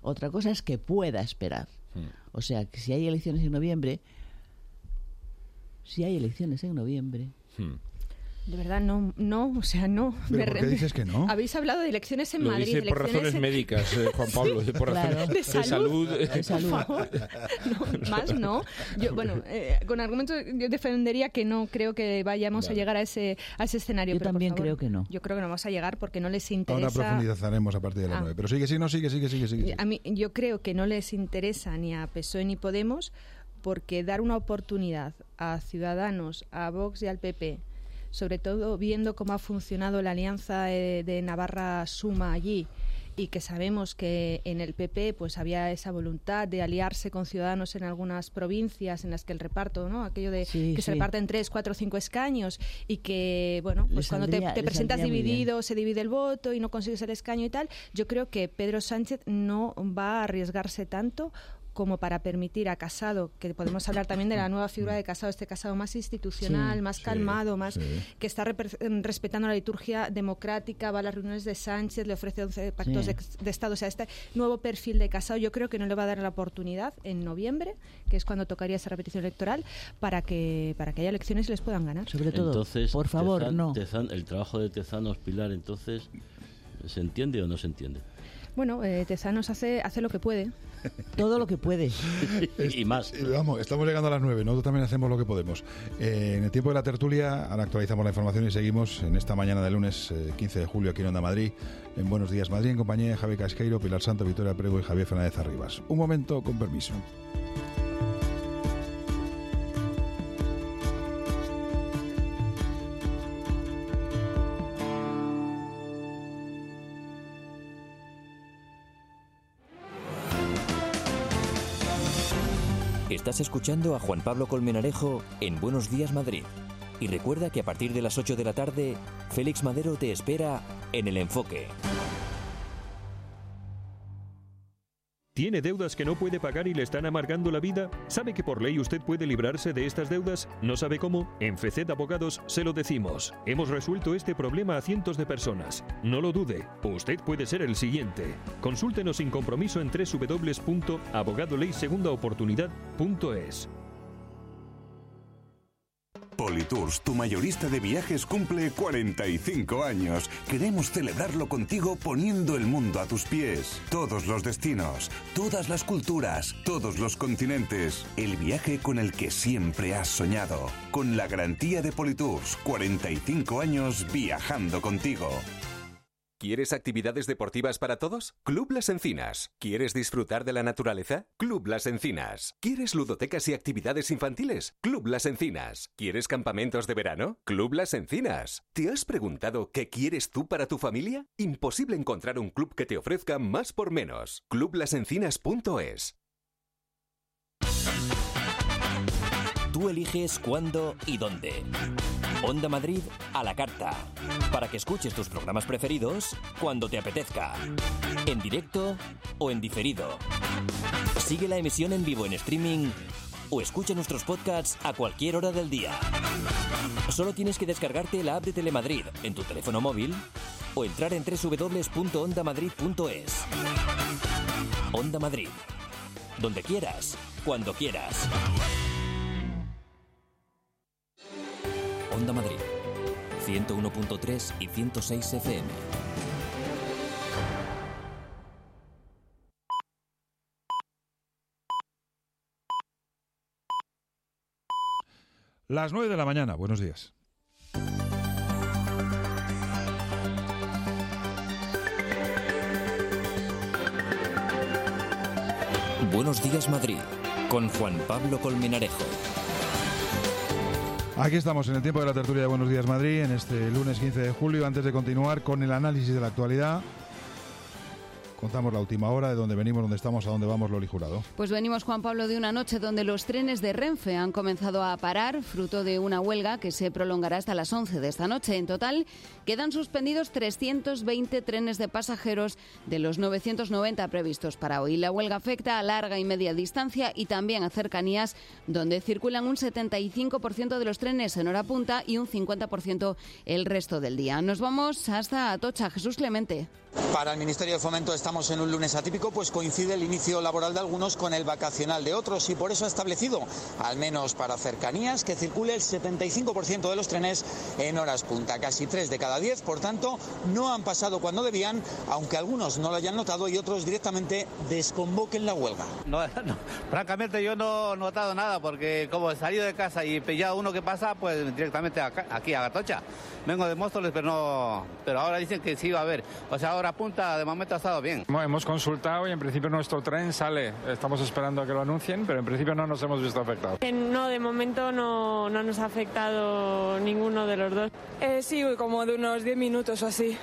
S4: Otra cosa es que pueda esperar. O sea, que si hay elecciones en noviembre, si hay elecciones en noviembre...
S3: Hmm.
S7: De verdad, no, no, o sea, no.
S1: ¿Pero por qué dices que no?
S7: Habéis hablado de elecciones en
S3: Lo
S7: Madrid.
S3: dice por razones
S7: en...
S3: médicas, eh, Juan Pablo, por
S4: Claro.
S3: razones
S7: de
S3: de
S7: salud.
S3: salud.
S4: De salud.
S7: Por favor. No, más no. Yo, bueno, eh, con argumentos yo defendería que no creo que vayamos
S3: Vale.
S7: a llegar a ese, a ese escenario.
S4: Yo
S7: pero, por
S4: también
S7: favor,
S4: creo que no.
S7: Yo creo que no vamos a llegar porque no les interesa...
S1: Ahora profundizaremos a partir de las
S7: Ah.
S1: nueve. Pero sigue, sí, no, sigue, sigue, sigue, sigue.
S7: A mí, yo creo que no les interesa ni a P S O E ni Podemos, porque dar una oportunidad a Ciudadanos, a Vox y al P P, sobre todo viendo cómo ha funcionado la alianza de, de Navarra-Suma allí, y que sabemos que en el P P pues había esa voluntad de aliarse con Ciudadanos en algunas provincias en las que el reparto, ¿no? Aquello de
S4: Sí,
S7: que
S4: sí.
S7: se reparten tres, cuatro, cinco escaños, y que, bueno, pues
S4: Les
S7: cuando
S4: saldría-
S7: te, te
S4: les
S7: presentas
S4: saldría muy bien.
S7: dividido, se divide el voto y no consigues el escaño y tal. Yo creo que Pedro Sánchez no va a arriesgarse tanto como para permitir a Casado, que podemos hablar también de la nueva figura de Casado, este Casado más institucional,
S4: Sí,
S7: más
S1: sí,
S7: calmado, más
S1: sí.
S7: que está reper- respetando la liturgia democrática, va a las reuniones de Sánchez, le ofrece once pactos
S4: Sí.
S7: de, de Estado. O sea, este nuevo perfil de Casado yo creo que no le va a dar la oportunidad en noviembre, que es cuando tocaría esa repetición electoral, para que para que haya elecciones y les puedan ganar.
S4: Sobre todo,
S5: Entonces,
S4: por favor,
S5: Tezan-
S4: no.
S5: Tezan- el trabajo de Tezanos, Pilar, entonces, ¿se entiende o no se entiende?
S7: Bueno, eh, Tezanos hace, hace lo que puede.
S4: Todo lo que puede.
S5: Y más.
S1: Eh, Vamos, estamos llegando a las nueve, nosotros también hacemos lo que podemos. Eh, en el tiempo de la tertulia, ahora actualizamos la información y seguimos en esta mañana de lunes eh, quince de julio aquí en Onda Madrid, en Buenos Días Madrid, en compañía de Javier Casqueiro, Pilar Santo, Victoria Prego y Javier Fernández Arribas. Un momento, con permiso.
S8: Estás escuchando a Juan Pablo Colmenarejo en Buenos Días Madrid. Y recuerda que a partir de las ocho de la tarde, Félix Madero te espera en El Enfoque.
S9: ¿Tiene deudas que no puede pagar y le están amargando la vida? ¿Sabe que por ley usted puede librarse de estas deudas? ¿No sabe cómo? En F C Abogados se lo decimos. Hemos resuelto este problema a cientos de personas. No lo dude, usted puede ser el siguiente. Consúltenos sin compromiso en doble u doble u doble u punto abogado ley segunda oportunidad punto es.
S10: Politours, tu mayorista de viajes, cumple cuarenta y cinco años. Queremos celebrarlo contigo poniendo el mundo a tus pies. Todos los destinos, todas las culturas, todos los continentes. El viaje con el que siempre has soñado. Con la garantía de Politours, cuarenta y cinco años viajando contigo.
S11: ¿Quieres actividades deportivas para todos? Club Las Encinas. ¿Quieres disfrutar de la naturaleza? Club Las Encinas. ¿Quieres ludotecas y actividades infantiles? Club Las Encinas. ¿Quieres campamentos de verano? Club Las Encinas. ¿Te has preguntado qué quieres tú para tu familia? Imposible encontrar un club que te ofrezca más por menos. club las encinas punto es.
S8: Tú eliges cuándo y dónde. Onda Madrid a la carta. Para que escuches tus programas preferidos cuando te apetezca. En directo o en diferido. Sigue la emisión en vivo en streaming o escucha nuestros podcasts a cualquier hora del día. Solo tienes que descargarte la app de Telemadrid en tu teléfono móvil o entrar en doble u doble u doble u punto onda madrid punto es. Onda Madrid. Donde quieras, cuando quieras. Onda Madrid, ciento uno punto tres y ciento seis F M.
S1: Las nueve de la mañana, buenos días.
S8: Buenos días Madrid, con Juan Pablo Colmenarejo.
S1: Aquí estamos en el tiempo de la tertulia de Buenos Días Madrid, en este lunes quince de julio. Antes de continuar con el análisis de la actualidad, contamos la última hora, de dónde venimos, dónde estamos, a dónde vamos, Loli Jurado.
S12: Pues venimos, Juan Pablo, de una noche donde los trenes de Renfe han comenzado a parar, fruto de una huelga que se prolongará hasta las once de esta noche. En total, quedan suspendidos trescientos veinte trenes de pasajeros de los novecientos noventa previstos para hoy. La huelga afecta a larga y media distancia y también a cercanías, donde circulan un setenta y cinco por ciento de los trenes en hora punta y un cincuenta por ciento el resto del día. Nos vamos hasta Atocha. Jesús Clemente.
S13: Para el Ministerio de Fomento estamos en un lunes atípico, pues coincide el inicio laboral de algunos con el vacacional de otros y por eso ha establecido, al menos para cercanías, que circule el setenta y cinco por ciento de los trenes en horas punta. Casi tres de cada diez, por tanto, no han pasado cuando debían, aunque algunos no lo hayan notado y otros directamente desconvoquen la huelga.
S14: No, no, francamente yo no he notado nada porque como he salido de casa y pillado uno que pasa, pues directamente acá, aquí a Gatocha. Vengo de Móstoles, pero no, pero ahora dicen que sí va a haber. O sea, ahora punta de momento ha estado bien.
S15: Hemos consultado y en principio nuestro tren sale. Estamos esperando a que lo anuncien, pero en principio no nos hemos visto afectados.
S16: No, de momento no, no nos ha afectado ninguno de los dos.
S17: Eh, sí, como de unos diez minutos o así.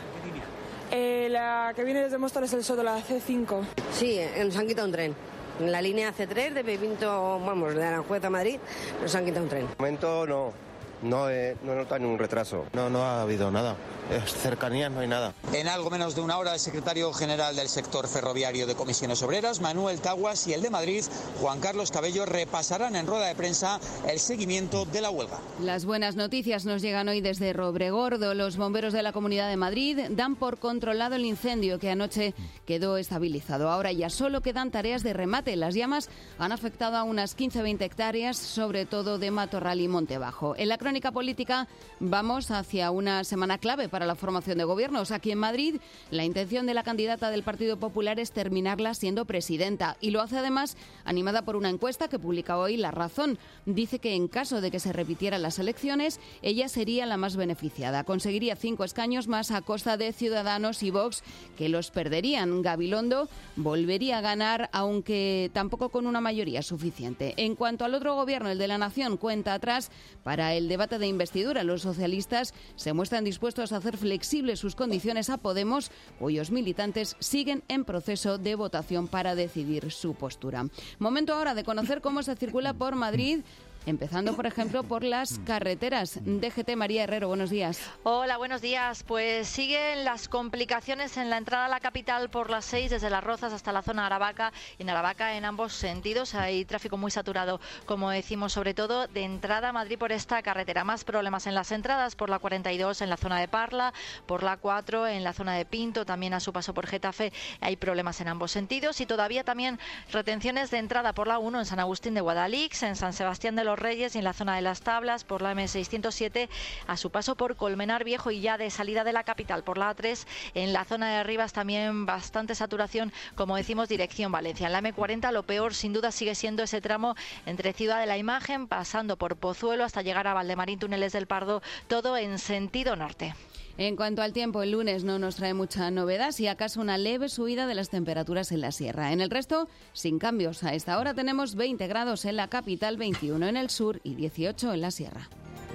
S17: Eh, la que viene desde Móstoles es el Soto, la C cinco.
S18: Sí, nos han quitado un tren. En la línea C tres de Pepinto, vamos, de Aranjuez a Madrid, nos han quitado un tren.
S19: De momento no, no he, no he notado ningún retraso. No, no ha habido nada. Cercanías no hay nada.
S13: En algo menos de una hora, el secretario general del sector ferroviario de Comisiones Obreras, Manuel Taguas, y el de Madrid, Juan Carlos Cabello, repasarán en rueda de prensa el seguimiento de la huelga.
S12: Las buenas noticias nos llegan hoy desde Robregordo. Los bomberos de la Comunidad de Madrid dan por controlado el incendio que anoche quedó estabilizado. Ahora ya solo quedan tareas de remate. Las llamas han afectado a unas quince a veinte hectáreas, sobre todo de Matorral y Montebajo. En la crónica política vamos hacia una semana clave para la formación de gobiernos. Aquí en Madrid, la intención de la candidata del Partido Popular es terminarla siendo presidenta y lo hace además animada por una encuesta que publica hoy La Razón. Dice que en caso de que se repitieran las elecciones, ella sería la más beneficiada. Conseguiría cinco escaños más a costa de Ciudadanos y Vox, que los perderían. Gabilondo volvería a ganar, aunque tampoco con una mayoría suficiente. En cuanto al otro gobierno, el de la Nación, cuenta atrás para el debate de investidura. Los socialistas se muestran dispuestos a hacer flexibles sus condiciones a Podemos, cuyos militantes siguen en proceso de votación para decidir su postura. Momento ahora de conocer cómo se circula por Madrid, empezando, por ejemplo, por las carreteras. D G T, María Herrero, buenos días.
S2: Hola, buenos días. Pues siguen las complicaciones en la entrada a la capital por las seis, desde Las Rozas hasta la zona de Aravaca. Y en Aravaca, en ambos sentidos, hay tráfico muy saturado, como decimos, sobre todo de entrada a Madrid por esta carretera. Más problemas en las entradas por la cuarenta y dos en la zona de Parla, por la cuatro en la zona de Pinto, también a su paso por Getafe hay problemas en ambos sentidos. Y todavía también retenciones de entrada por la uno en San Agustín de Guadalix, en San Sebastián de los Reyes y en la zona de Las Tablas, por la eme seiscientos siete a su paso por Colmenar Viejo, y ya de salida de la capital por la A tres en la zona de Rivas también bastante saturación, como decimos, dirección Valencia. En la eme cuarenta lo peor sin duda sigue siendo ese tramo entre Ciudad de la Imagen, pasando por Pozuelo hasta llegar a Valdemarín, Túneles del Pardo, todo en sentido norte.
S12: En cuanto al tiempo, el lunes no nos trae mucha novedad, si acaso una leve subida de las temperaturas en la sierra. En el resto, sin cambios. A esta hora tenemos veinte grados en la capital, veintiuno en el sur y dieciocho en la sierra.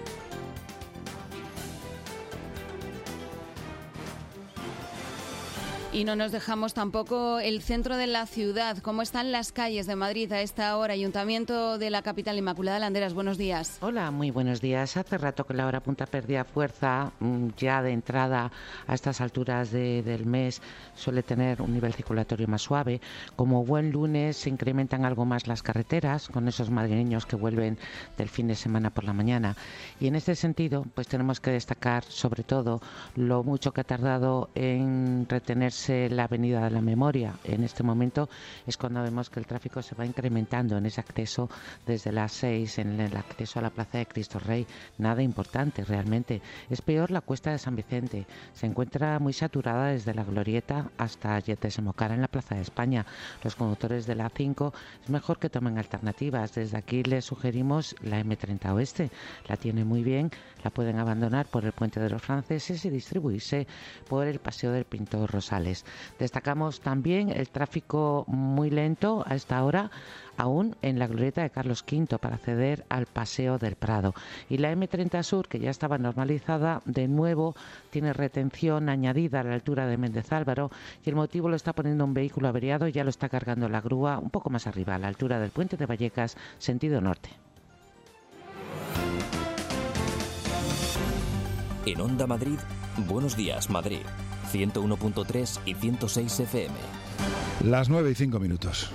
S12: Y no nos dejamos tampoco el centro de la ciudad. ¿Cómo están las calles de Madrid a esta hora? Ayuntamiento de la capital, Inmaculada Landeras, buenos días.
S20: Hola, muy buenos días. Hace rato que la hora punta perdía fuerza. Ya de entrada a estas alturas de, del mes suele tener un nivel circulatorio más suave. Como buen lunes se incrementan algo más las carreteras con esos madrileños que vuelven del fin de semana por la mañana. Y en este sentido, pues tenemos que destacar sobre todo lo mucho que ha tardado en retenerse la Avenida de la Memoria. En este momento es cuando vemos que el tráfico se va incrementando en ese acceso desde las seis, en el acceso a la Plaza de Cristo Rey. Nada importante realmente. Es peor la Cuesta de San Vicente. Se encuentra muy saturada desde la Glorieta hasta Desembocar en la Plaza de España. Los conductores de la A cinco es mejor que tomen alternativas. Desde aquí les sugerimos la eme treinta Oeste. La tiene muy bien. La pueden abandonar por el Puente de los Franceses y distribuirse por el Paseo del Pintor Rosales. Destacamos también el tráfico muy lento a esta hora, aún en la glorieta de Carlos quinto, para acceder al Paseo del Prado. Y la eme treinta Sur, que ya estaba normalizada, de nuevo tiene retención añadida a la altura de Méndez Álvaro, y el motivo lo está poniendo un vehículo averiado, y ya lo está cargando la grúa un poco más arriba, a la altura del Puente de Vallecas, sentido norte.
S8: En Onda Madrid, Buenos Días Madrid, ciento uno punto tres y ciento seis efe eme.
S1: Las nueve y cinco minutos.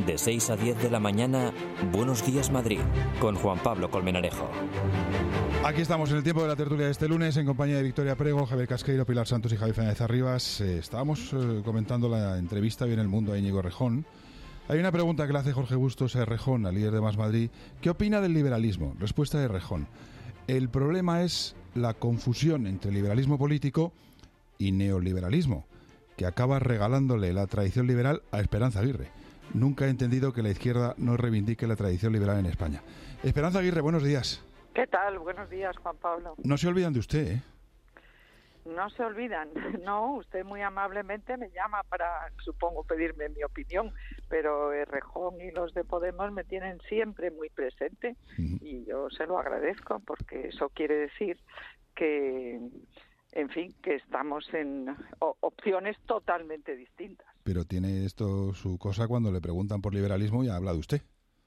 S8: De seis a diez de la mañana, Buenos Días Madrid, con Juan Pablo Colmenarejo.
S1: Aquí estamos en el tiempo de la tertulia de este lunes, en compañía de Victoria Prego, Javier Casqueiro, Pilar Santos y Javier Fernández Arribas. Eh, estábamos eh, comentando la entrevista Hoy en el Mundo a Íñigo Errejón. Hay una pregunta que le hace Jorge Bustos a Errejón, al líder de Más Madrid. ¿Qué opina del liberalismo? Respuesta de Errejón. El problema es la confusión entre liberalismo político y neoliberalismo, que acaba regalándole la tradición liberal a Esperanza Aguirre. Nunca he entendido que la izquierda no reivindique la tradición liberal en España. Esperanza Aguirre, buenos días.
S21: ¿Qué tal? Buenos días, Juan Pablo.
S1: No se olvidan de usted, ¿eh?
S21: No se olvidan. No, usted muy amablemente me llama para, supongo, pedirme mi opinión, pero Errejón y los de Podemos me tienen siempre muy presente y yo se lo agradezco porque eso quiere decir que, en fin, que estamos en opciones totalmente distintas.
S1: Pero tiene esto su cosa cuando le preguntan por liberalismo y habla de usted.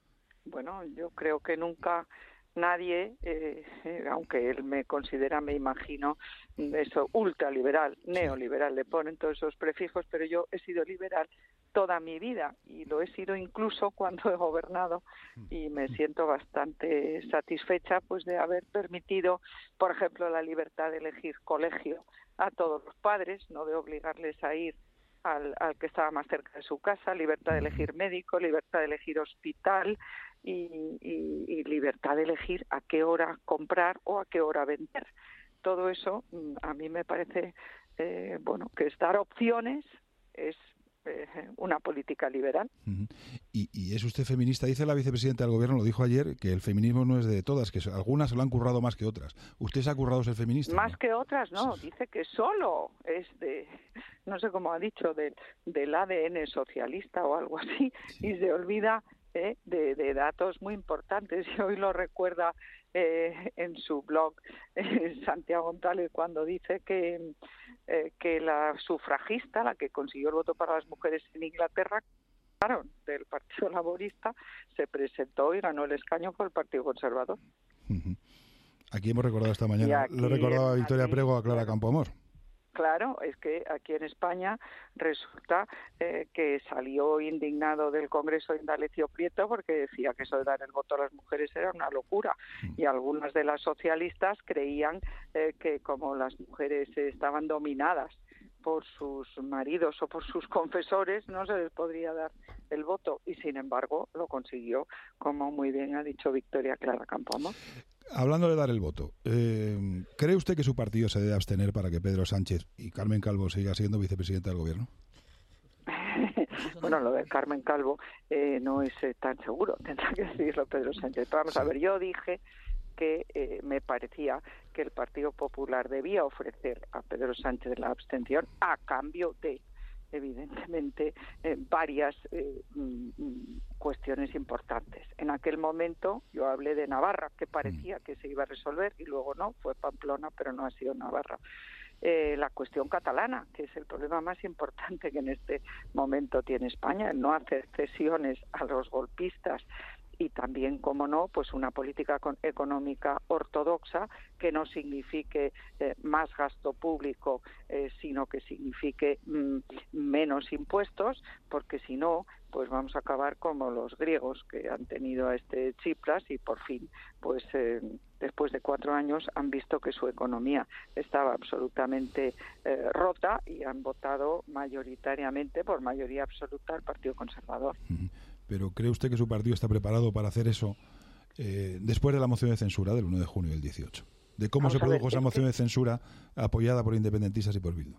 S21: Bueno, yo creo que nunca nadie, eh, eh, aunque él me considera, me imagino, eso, ultraliberal, neoliberal, le ponen todos esos prefijos, pero yo he sido liberal toda mi vida y lo he sido incluso cuando he gobernado y me siento bastante satisfecha pues de haber permitido, por ejemplo, la libertad de elegir colegio a todos los padres, no de obligarles a ir al, al que estaba más cerca de su casa, libertad de elegir médico, libertad de elegir hospital, Y, y, y libertad de elegir a qué hora comprar o a qué hora vender. Todo eso a mí me parece eh, bueno, que dar opciones es eh, una política liberal.
S1: Uh-huh. y, y es usted feminista, dice la vicepresidenta del gobierno, lo dijo ayer, que el feminismo no es de todas, que algunas se lo han currado más que otras. ¿Usted se ha currado ser feminista?
S21: Más
S1: ¿no?
S21: que otras, no, dice que solo es de, no sé cómo ha dicho, de, del A D N socialista o algo así, sí. Y se olvida Eh, de, de datos muy importantes y hoy lo recuerda eh, en su blog eh, Santiago González cuando dice que, eh, que la sufragista, la que consiguió el voto para las mujeres en Inglaterra, del Partido Laborista, se presentó y ganó el escaño por el Partido Conservador.
S1: Uh-huh. Aquí hemos recordado esta mañana, lo recordaba Victoria Prego a Clara Campoamor.
S21: Claro, es que aquí en España resulta eh, que salió indignado del Congreso Indalecio Prieto porque decía que eso de dar el voto a las mujeres era una locura y algunas de las socialistas creían eh, que como las mujeres estaban dominadas por sus maridos o por sus confesores no se les podría dar el voto y sin embargo lo consiguió, como muy bien ha dicho Victoria Clara Campoamor.
S1: Hablando de dar el voto, eh, ¿cree usted que su partido se debe abstener para que Pedro Sánchez y Carmen Calvo siga siendo vicepresidenta del gobierno?
S21: Bueno, lo de Carmen Calvo eh, no es eh, tan seguro, tendrá que decirlo Pedro Sánchez. Pero vamos a ver, yo dije que eh, me parecía que el Partido Popular debía ofrecer a Pedro Sánchez la abstención a cambio de, evidentemente, eh, varias eh, mm, cuestiones importantes. En aquel momento yo hablé de Navarra, que parecía que se iba a resolver y luego no, fue Pamplona, pero no ha sido Navarra. Eh, la cuestión catalana, que es el problema más importante que en este momento tiene España, el no hacer cesiones a los golpistas y también, como no, pues una política con, económica ortodoxa que no signifique eh, más gasto público, eh, sino que signifique mm, menos impuestos, porque si no, pues vamos a acabar como los griegos que han tenido a este Tsipras y por fin, pues eh, después de cuatro años han visto que su economía estaba absolutamente eh, rota y han votado mayoritariamente, por mayoría absoluta, al Partido Conservador.
S1: ¿Pero cree usted que su partido está preparado para hacer eso eh, después de la moción de censura del uno de junio del dieciocho? ¿De cómo Vamos se produjo ver, esa moción que... de censura apoyada por independentistas y por Bildu?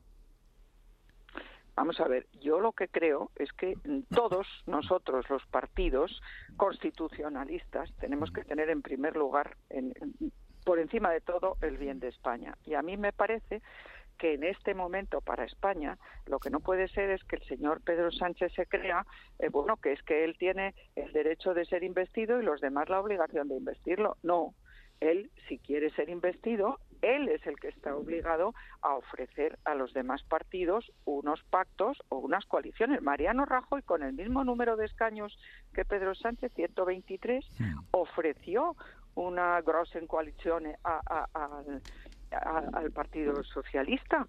S21: Vamos a ver, yo lo que creo es que todos nosotros, los partidos constitucionalistas, tenemos que tener en primer lugar, en, en, por encima de todo, el bien de España. Y a mí me parece que en este momento para España lo que no puede ser es que el señor Pedro Sánchez se crea, eh, bueno, que es que él tiene el derecho de ser investido y los demás la obligación de investirlo. No, él, si quiere ser investido, él es el que está obligado a ofrecer a los demás partidos unos pactos o unas coaliciones. Mariano Rajoy, con el mismo número de escaños que Pedro Sánchez, ciento veintitrés, ofreció una Großen Koalition a, a, a, a, al Partido Socialista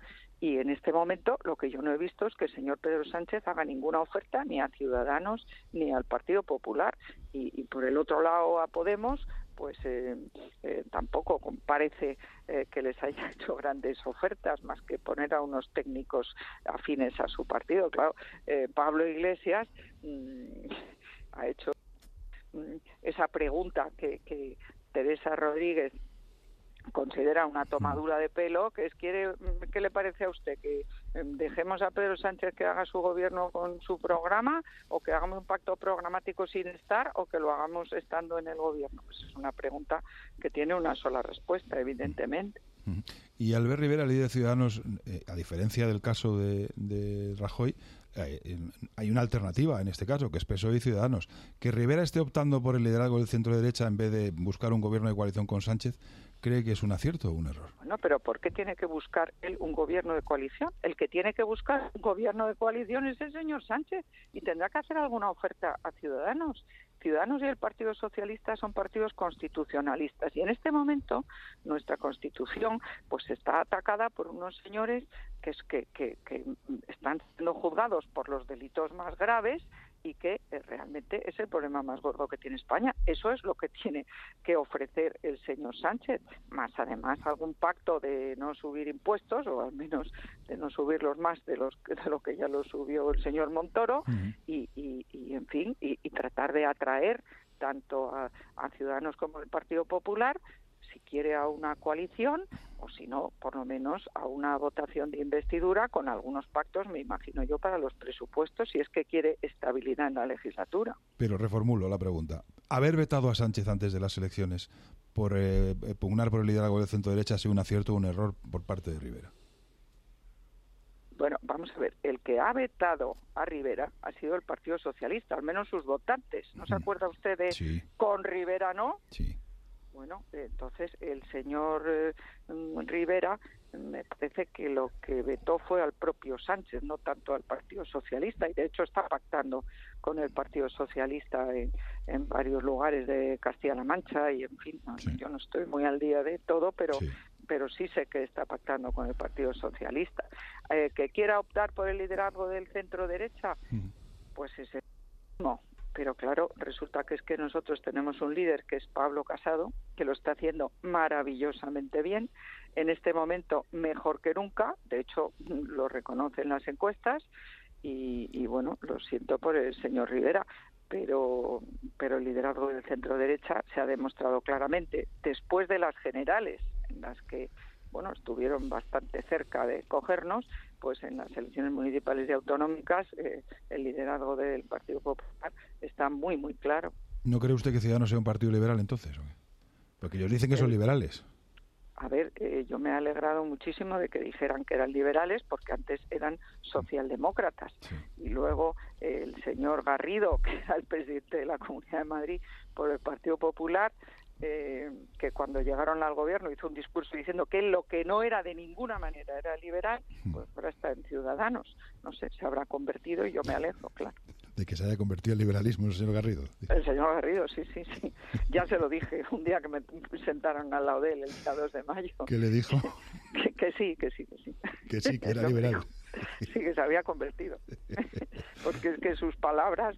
S21: Y en este momento lo que yo no he visto es que el señor Pedro Sánchez haga ninguna oferta ni a Ciudadanos ni al Partido Popular. Y, y por el otro lado a Podemos, pues eh, eh, tampoco parece eh, que les haya hecho grandes ofertas, más que poner a unos técnicos afines a su partido. Claro, eh, Pablo Iglesias mmm, ha hecho mmm, esa pregunta que, que Teresa Rodríguez considera una tomadura de pelo, que es quiere ¿qué le parece a usted? ¿Que dejemos a Pedro Sánchez que haga su gobierno con su programa, o que hagamos un pacto programático sin estar, o que lo hagamos estando en el gobierno? Pues es una pregunta que tiene una sola respuesta, evidentemente.
S1: Y Albert Rivera, líder de Ciudadanos, eh, a diferencia del caso de, de Rajoy, eh, hay una alternativa en este caso, que es P S O E y Ciudadanos. Que Rivera esté optando por el liderazgo del centro derecha en vez de buscar un gobierno de coalición con Sánchez, ¿cree que es un acierto o un error?
S21: Bueno, pero ¿por qué tiene que buscar él un gobierno de coalición? El que tiene que buscar un gobierno de coalición es el señor Sánchez, y tendrá que hacer alguna oferta a Ciudadanos. Ciudadanos y el Partido Socialista son partidos constitucionalistas, y en este momento nuestra Constitución pues está atacada por unos señores que, es, que, que, que están siendo juzgados por los delitos más graves, y que eh, realmente es el problema más gordo que tiene España. Eso es lo que tiene que ofrecer el señor Sánchez, más además algún pacto de no subir impuestos, o al menos de no subirlos más de los de lo que ya lo subió el señor Montoro, uh-huh. y, y, y en fin, y, y tratar de atraer tanto a, a Ciudadanos como al Partido Popular, si quiere a una coalición, o si no, por lo menos a una votación de investidura con algunos pactos, me imagino yo, para los presupuestos, si es que quiere estabilidad en la legislatura.
S1: Pero reformulo la pregunta. ¿Haber vetado a Sánchez antes de las elecciones por eh, pugnar por el liderazgo del centro derecha ha sido un acierto o un error por parte de Rivera?
S21: Bueno, vamos a ver, el que ha vetado a Rivera ha sido el Partido Socialista, al menos sus votantes. ¿No se acuerda usted de sí. con Rivera no?
S1: Sí.
S21: Bueno, entonces el señor eh, Rivera me parece que lo que vetó fue al propio Sánchez, no tanto al Partido Socialista, y de hecho está pactando con el Partido Socialista en, en varios lugares de Castilla-La Mancha, y en fin, no, sí. yo no estoy muy al día de todo, pero sí. pero sí sé que está pactando con el Partido Socialista. Eh, que quiera optar por el liderazgo del centro derecha, mm. pues es el mismo. Pero claro, resulta que es que nosotros tenemos un líder que es Pablo Casado, que lo está haciendo maravillosamente bien, en este momento mejor que nunca, de hecho lo reconocen las encuestas, y, y bueno, lo siento por el señor Rivera, pero, pero el liderazgo del centro derecha se ha demostrado claramente después de las generales, en las que bueno, estuvieron bastante cerca de cogernos, pues en las elecciones municipales y autonómicas eh, el liderazgo del Partido Popular está muy, muy claro.
S1: ¿No cree usted que Ciudadanos sea un partido liberal entonces? Porque ellos dicen que son liberales.
S21: A ver, eh, yo me he alegrado muchísimo de que dijeran que eran liberales, porque antes eran socialdemócratas. Sí. Y luego eh, el señor Garrido, que era el presidente de la Comunidad de Madrid por el Partido Popular, Eh, que cuando llegaron al gobierno hizo un discurso diciendo que lo que no era de ninguna manera era liberal, pues ahora está en Ciudadanos. No sé, se habrá convertido, y yo me alegro, claro.
S1: De que se haya convertido en liberalismo el señor Garrido.
S21: El señor Garrido, sí, sí, sí. Ya se lo dije un día que me sentaron al lado de él el día dos de mayo.
S1: ¿Qué le dijo?
S21: Que, que sí, que sí, que sí.
S1: Que sí, que era liberal.
S21: Sí, que se había convertido. Porque es que sus palabras...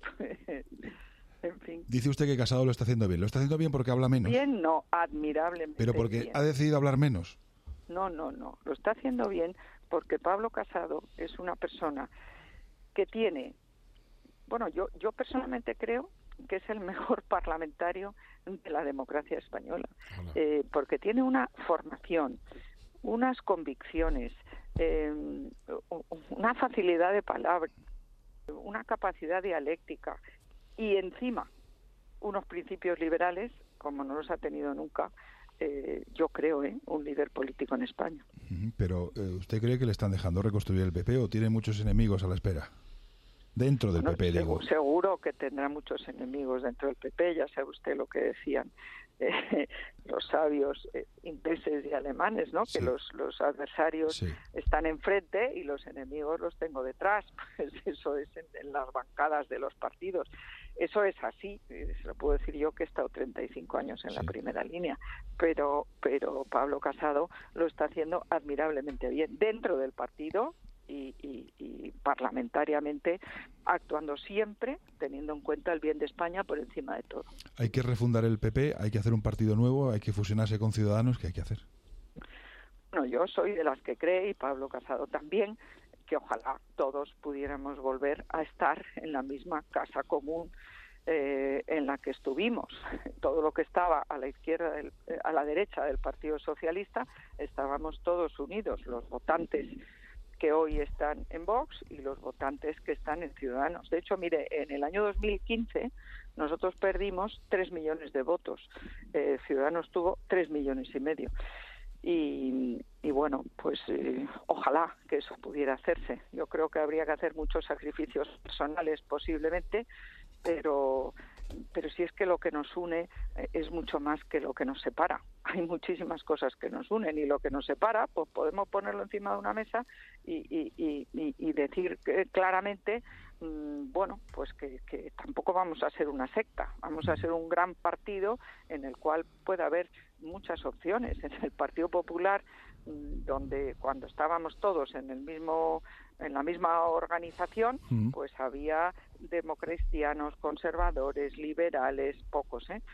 S21: En fin.
S1: Dice usted que Casado lo está haciendo bien. ¿Lo está haciendo bien porque habla menos?
S21: Bien, no, admirablemente.
S1: ¿Pero porque
S21: bien.
S1: ha decidido hablar menos?
S21: No, no, no. Lo está haciendo bien porque Pablo Casado es una persona que tiene... Bueno, yo, yo personalmente creo que es el mejor parlamentario de la democracia española. Eh, porque tiene una formación, unas convicciones, eh, una facilidad de palabra, una capacidad dialéctica, y encima unos principios liberales como no los ha tenido nunca, eh, yo creo, ¿eh? un líder político en España.
S1: Pero, ¿usted cree que le están dejando reconstruir el P P o tiene muchos enemigos a la espera? dentro del
S21: bueno,
S1: P P,
S21: seguro,
S1: digo.
S21: Seguro que tendrá muchos enemigos dentro del P P, ya sabe usted lo que decían eh, los sabios eh, ingleses y alemanes, ¿no? Sí. Que los, los adversarios sí. están enfrente y los enemigos los tengo detrás. Pues eso es en, en las bancadas de los partidos. Eso es así, se lo puedo decir yo que he estado treinta y cinco años en sí. la primera línea, pero, pero Pablo Casado lo está haciendo admirablemente bien dentro del partido y, y, y parlamentariamente, actuando siempre teniendo en cuenta el bien de España por encima de todo.
S1: Hay que refundar el P P, hay que hacer un partido nuevo, hay que fusionarse con Ciudadanos, ¿qué hay que hacer?
S21: Bueno, yo soy de las que cree, y Pablo Casado también, que ojalá todos pudiéramos volver a estar en la misma casa común eh, en la que estuvimos. Todo lo que estaba a la izquierda, del, eh, a la derecha del Partido Socialista, estábamos todos unidos, los votantes que hoy están en Vox y los votantes que están en Ciudadanos. De hecho, mire, en el año dos mil quince nosotros perdimos tres millones de votos, eh, Ciudadanos tuvo tres millones y medio. Y, y bueno, pues eh, ojalá que eso pudiera hacerse. Yo creo que habría que hacer muchos sacrificios personales posiblemente, pero pero si es que lo que nos une eh, es mucho más que lo que nos separa. Hay muchísimas cosas que nos unen y lo que nos separa, pues podemos ponerlo encima de una mesa y, y, y, y decir que, claramente, mmm, bueno, pues que, que tampoco vamos a ser una secta, vamos a ser un gran partido en el cual puede haber muchas opciones. En el Partido Popular, mmm, donde cuando estábamos todos en el mismo en la misma organización, uh-huh. pues había democristianos, conservadores, liberales, pocos, ¿eh?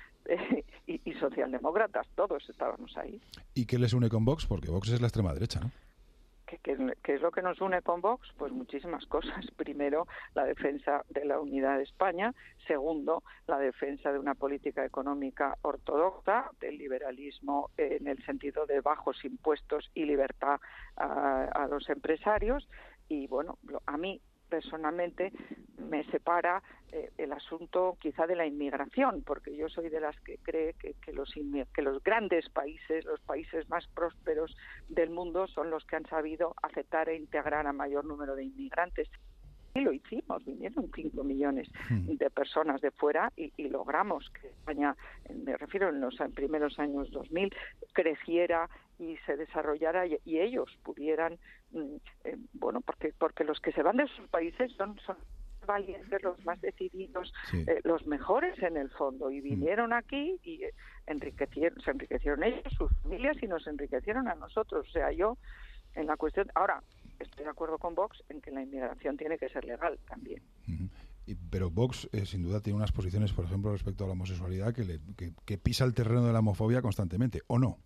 S21: y, y socialdemócratas, todos estábamos ahí.
S1: ¿Y qué les une con Vox? Porque Vox es la extrema derecha, ¿no?
S21: ¿Qué, qué, qué es lo que nos une con Vox? Pues muchísimas cosas. Primero, la defensa de la unidad de España. Segundo, la defensa de una política económica ortodoxa, del liberalismo en el sentido de bajos impuestos y libertad a, a los empresarios. Y bueno, a mí personalmente me separa eh, el asunto quizá de la inmigración, porque yo soy de las que cree que, que, los que los grandes países, los países más prósperos del mundo son los que han sabido aceptar e integrar a mayor número de inmigrantes. Y lo hicimos, vinieron cinco millones de personas de fuera y, y logramos que España, me refiero en los primeros años dos mil, creciera y se desarrollara y, y ellos pudieran, eh, bueno, porque porque los que se van de sus países son, son valientes, los más decididos, sí. eh, los mejores en el fondo, y vinieron aquí y eh, enriquecieron, se enriquecieron ellos, sus familias, y nos enriquecieron a nosotros. O sea, yo, en la cuestión... Ahora, estoy de acuerdo con Vox en que la inmigración tiene que ser legal también.
S1: Uh-huh. Y, pero Vox, eh, sin duda, tiene unas posiciones, por ejemplo, respecto a la homosexualidad, que, le, que, que pisa el terreno de la homofobia constantemente, ¿o no?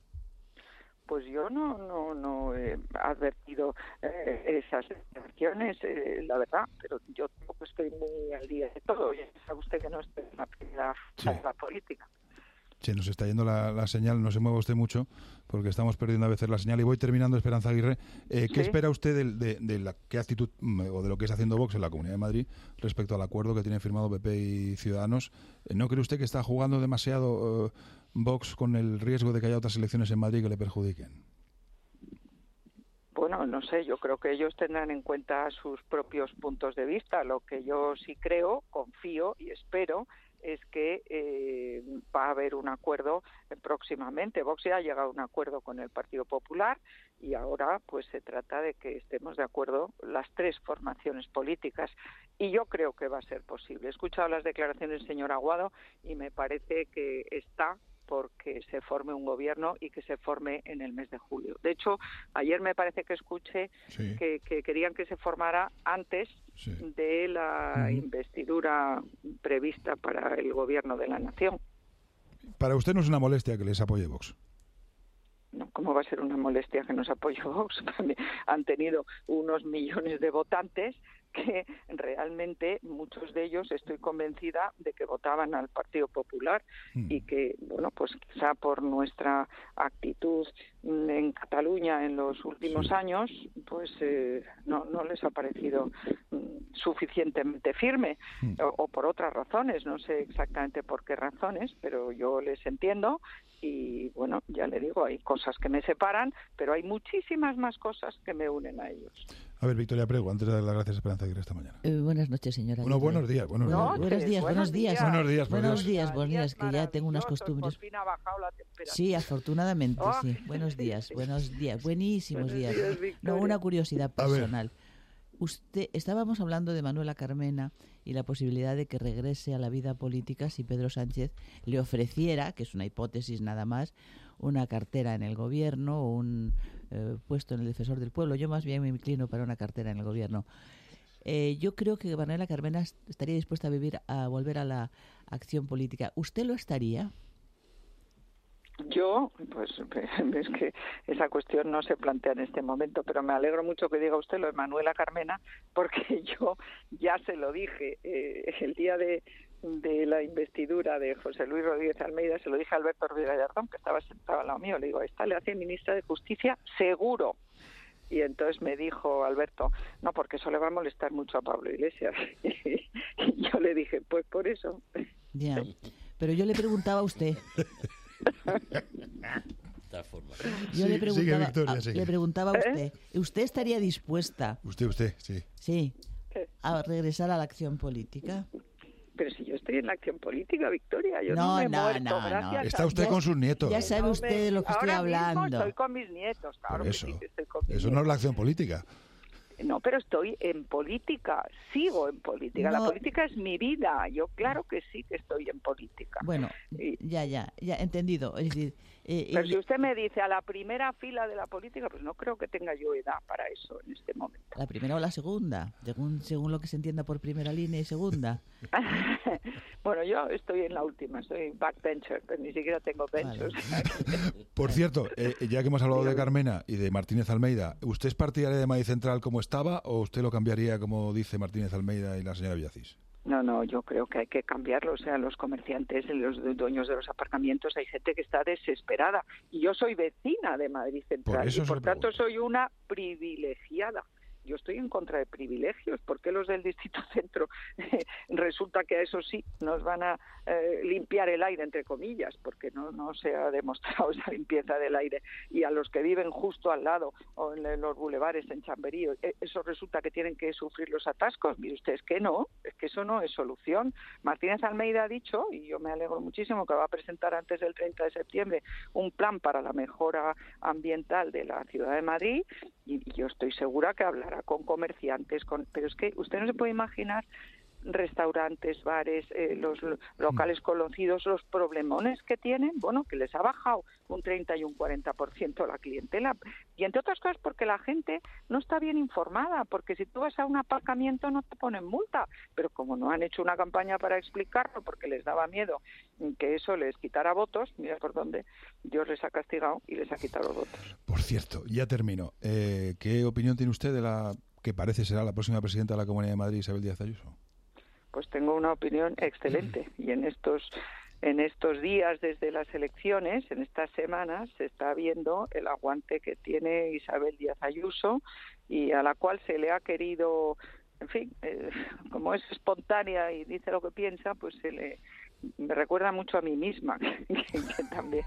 S21: Pues yo no no no he advertido eh, esas declaraciones, eh, la verdad, pero yo tampoco estoy muy al día de todo. Ya sabe usted que no estoy en la primera sí. de la política.
S1: Se nos está yendo la, la señal, no se mueva usted mucho, porque estamos perdiendo a veces la señal. Y voy terminando, Esperanza Aguirre. Eh, ¿Qué ¿Sí? espera usted de, de, de la qué actitud o de lo que está haciendo Vox en la Comunidad de Madrid respecto al acuerdo que tiene firmado P P y Ciudadanos? ¿No cree usted que está jugando demasiado uh, Vox con el riesgo de que haya otras elecciones en Madrid que le perjudiquen?
S21: Bueno, no sé, yo creo que ellos tendrán en cuenta sus propios puntos de vista. Lo que yo sí creo, confío y espero es que eh, va a haber un acuerdo eh, próximamente. Vox ya ha llegado a un acuerdo con el Partido Popular y ahora pues se trata de que estemos de acuerdo las tres formaciones políticas, y yo creo que va a ser posible. He escuchado las declaraciones del señor Aguado y me parece que está porque se forme un gobierno y que se forme en el mes de julio. De hecho, ayer me parece que escuché sí. que, que querían que se formara antes sí. de la uh-huh. investidura prevista para el gobierno de la nación.
S1: ¿Para usted no es una molestia que les apoye Vox?
S21: No, ¿cómo va a ser una molestia que nos apoye Vox? Han tenido unos millones de votantes que realmente muchos de ellos estoy convencida de que votaban al Partido Popular mm. y que, bueno, pues quizá por nuestra actitud en Cataluña en los últimos sí. años, pues eh, no, no les ha parecido mm, suficientemente firme mm. o, o por otras razones, no sé exactamente por qué razones, pero yo les entiendo y, bueno, ya le digo, hay cosas que me separan, pero hay muchísimas más cosas que me unen a ellos.
S1: A ver, Victoria Prego, antes de dar las gracias a Esperanza Aguirre esta mañana.
S4: Eh, buenas noches, señora.
S1: Bueno, buenos días, buenos días.
S4: No, buenos días, buenos días.
S1: Buenos días, por
S4: buenos
S1: Dios.
S4: días, buenos días, que ya tengo unas costumbres.
S21: Por fin ha bajado la temperatura.
S4: Sí, afortunadamente,
S21: Oh.
S4: sí. Buenos días, buenos días, buenísimos
S21: Buenos
S4: días.
S21: días, Victoria.
S4: No, una curiosidad
S1: A ver.
S4: personal. Usted, estábamos hablando de Manuela Carmena y la posibilidad de que regrese a la vida política si Pedro Sánchez le ofreciera, que es una hipótesis nada más, una cartera en el gobierno o un eh, puesto en el Defensor del Pueblo. Yo más bien me inclino para una cartera en el gobierno. Eh, yo creo que Manuela Carmena estaría dispuesta a vivir, a volver a la acción política. ¿Usted lo estaría?
S21: Yo, pues es que esa cuestión no se plantea en este momento, pero me alegro mucho que diga usted lo de Manuela Carmena, porque yo ya se lo dije eh, el día de, de la investidura de José Luis Rodríguez Almeida, se lo dije a Alberto Ruiz Gallardón, que estaba sentado al lado mío, le digo, a esta le hace ministra de Justicia seguro. Y entonces me dijo Alberto, no, porque eso le va a molestar mucho a Pablo Iglesias. Y yo le dije, pues por eso.
S4: Ya, pero yo le preguntaba a usted... Yo
S1: Sí,
S4: le preguntaba,
S1: sigue, Victoria,
S4: a,
S1: sigue.
S4: le preguntaba a usted, ¿usted estaría dispuesta,
S1: Usted, usted, sí.
S4: sí, a regresar a la acción política?
S21: Pero si yo estoy en la acción política, Victoria, yo no,
S4: No,
S21: me he
S4: no,
S21: muerto,
S4: no, no.
S21: gracias
S1: Está
S21: a
S1: usted
S21: Dios.
S1: con sus nietos.
S4: Ya sabe
S21: No
S4: usted
S21: me-
S4: de lo que estoy
S21: ahora
S4: hablando.
S21: Mismo estoy con mis nietos, claro
S1: Por
S21: que
S1: eso.
S21: sí, que estoy con mis
S1: Eso no es la acción política.
S21: No, pero estoy en política, sigo en política.
S4: No.
S21: La política es mi vida. Yo claro que sí que estoy en política.
S4: Bueno,
S21: Y-
S4: ya, ya, ya, entendido. Es decir, eh,
S21: Pero
S4: eh,
S21: si usted me dice a la primera fila de la política, pues no creo que tenga yo edad para eso en este momento.
S4: la primera o la segunda, según, según lo que se entienda por primera línea y segunda.
S21: Bueno, yo estoy en la última, soy backbencher, pero ni siquiera tengo bench. o sea que-
S1: Por cierto, eh, ya que hemos hablado de Carmena y de Martínez Almeida, ¿usted es partidaria de Madrid Central como estaba o usted lo cambiaría como dice Martínez Almeida y la señora Villacís?
S21: No, no, yo creo que hay que cambiarlo. O sea, los comerciantes, los dueños de los aparcamientos, hay gente que está desesperada. Y yo soy vecina de Madrid Central
S1: Por eso
S21: y
S1: se
S21: por
S1: lo
S21: tanto soy una privilegiada. Yo estoy en contra de privilegios. ¿Por qué los del Distrito Centro resulta que a eso sí nos van a eh, limpiar el aire, entre comillas? Porque no, no se ha demostrado esa limpieza del aire. Y a los que viven justo al lado o en los bulevares en Chamberí, eh, eso resulta que tienen que sufrir los atascos. Mire usted, es que no, es que eso no es solución. Martínez Almeida ha dicho, y yo me alegro muchísimo, que va a presentar antes del treinta de septiembre un plan para la mejora ambiental de la ciudad de Madrid, y, y yo estoy segura que hablará con comerciantes, con, pero es que usted no se puede imaginar restaurantes, bares, eh, los lo- locales conocidos, los problemones que tienen, bueno, que les ha bajado un treinta y un cuarenta por ciento la clientela. Y entre otras cosas porque la gente no está bien informada, porque si tú vas a un aparcamiento no te ponen multa, pero como no han hecho una campaña para explicarlo, porque les daba miedo que eso les quitara votos, mira por dónde Dios les ha castigado y les ha quitado los votos.
S1: Por cierto, ya termino. Eh, ¿Qué opinión tiene usted de la que parece será la próxima presidenta de la Comunidad de Madrid, Isabel Díaz Ayuso?
S21: Pues tengo una opinión excelente y en estos en estos días desde las elecciones, en estas semanas, se está viendo el aguante que tiene Isabel Díaz Ayuso y a la cual se le ha querido, en fin, eh, como es espontánea y dice lo que piensa, pues se le me recuerda mucho a mí misma, que, que también.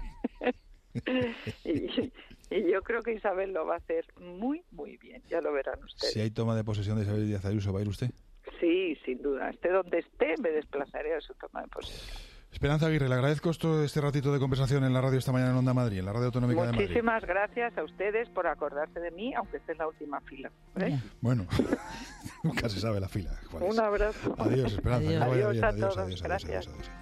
S21: y, y yo creo que Isabel lo va a hacer muy, muy bien, ya lo verán ustedes.
S1: Si hay toma de posesión de Isabel Díaz Ayuso, ¿va a ir usted?
S21: Sí, sin duda. Esté donde esté, me desplazaré a su toma de posesión.
S1: Esperanza Aguirre, le agradezco esto, este ratito de conversación en la radio esta mañana en Onda Madrid, en la radio autonómica de Madrid.
S21: Muchísimas gracias a ustedes por acordarse de mí, aunque esté en la última fila. ¿eh?
S1: Bueno, nunca se sabe la fila. cuál es.
S21: Un abrazo.
S1: Adiós, Esperanza. que vaya
S21: Adiós
S1: bien.
S21: a
S1: Adiós,
S21: todos.
S1: adiós, adiós,
S21: Gracias.
S1: adiós, adiós, adiós.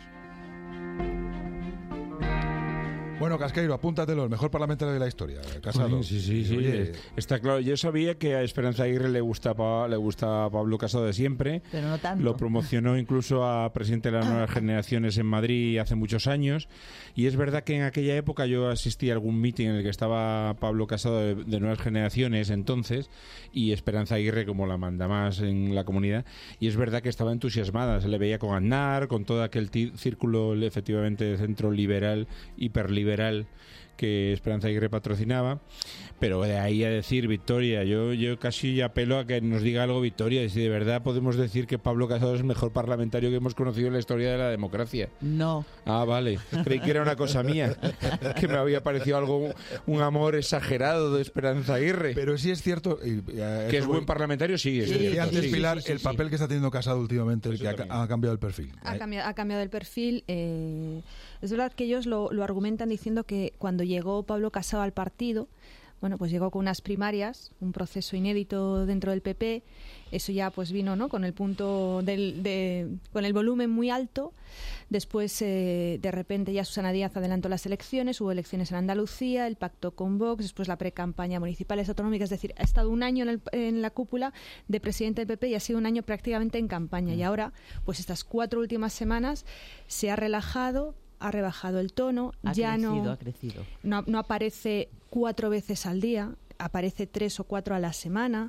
S1: Bueno, Casqueiro, apúntatelo, el mejor parlamentario de la historia, Casado.
S3: Sí, sí, sí.
S1: Oye,
S3: Está claro. Yo sabía que a Esperanza Aguirre le gusta, pa- le gusta a Pablo Casado de siempre.
S4: Pero no tanto.
S3: Lo promocionó incluso a presidente de las nuevas generaciones en Madrid hace muchos años. Y es verdad que en aquella época yo asistí a algún meeting en el que estaba Pablo Casado de, de nuevas generaciones entonces y Esperanza Aguirre como la mandamás en la comunidad. Y es verdad que estaba entusiasmada. Se le veía con Aznar, con todo aquel ti- círculo efectivamente de centro liberal, hiperliberal que Esperanza Aguirre patrocinaba, pero de ahí a decir Victoria, yo, yo casi apelo a que nos diga algo Victoria, si de verdad podemos decir que Pablo Casado es el mejor parlamentario que hemos conocido en la historia de la democracia.
S4: No.
S3: Ah, vale, creí que era una cosa mía, que me había parecido algo, un amor exagerado de Esperanza Aguirre.
S1: Pero sí es cierto... Y, eh,
S3: que es buen parlamentario, sí. Es
S1: sí,
S3: cierto,
S1: antes,
S3: sí,
S1: Pilar,
S3: sí, sí,
S1: el
S3: sí.
S1: papel que está teniendo Casado últimamente, el que ha, ha cambiado el perfil.
S7: Ha cambiado, ha cambiado el perfil. Eh, es verdad que ellos lo, lo argumentan diciendo que cuando llegó Pablo Casado al partido, bueno, pues llegó con unas primarias, un proceso inédito dentro del P P. Eso ya pues vino, ¿no?, con el punto del, de, con el volumen muy alto. Después, eh, de repente, ya Susana Díaz adelantó las elecciones, hubo elecciones en Andalucía, el pacto con Vox, después la pre-campaña municipales autonómicas. Es decir, ha estado un año en, el, en la cúpula de presidente del P P y ha sido un año prácticamente en campaña. Mm. Y ahora, pues estas cuatro últimas semanas se ha relajado, ha rebajado el tono,
S4: ha
S7: ya
S4: crecido,
S7: no,
S4: ha crecido.
S7: no no aparece cuatro veces al día, aparece tres o cuatro a la semana.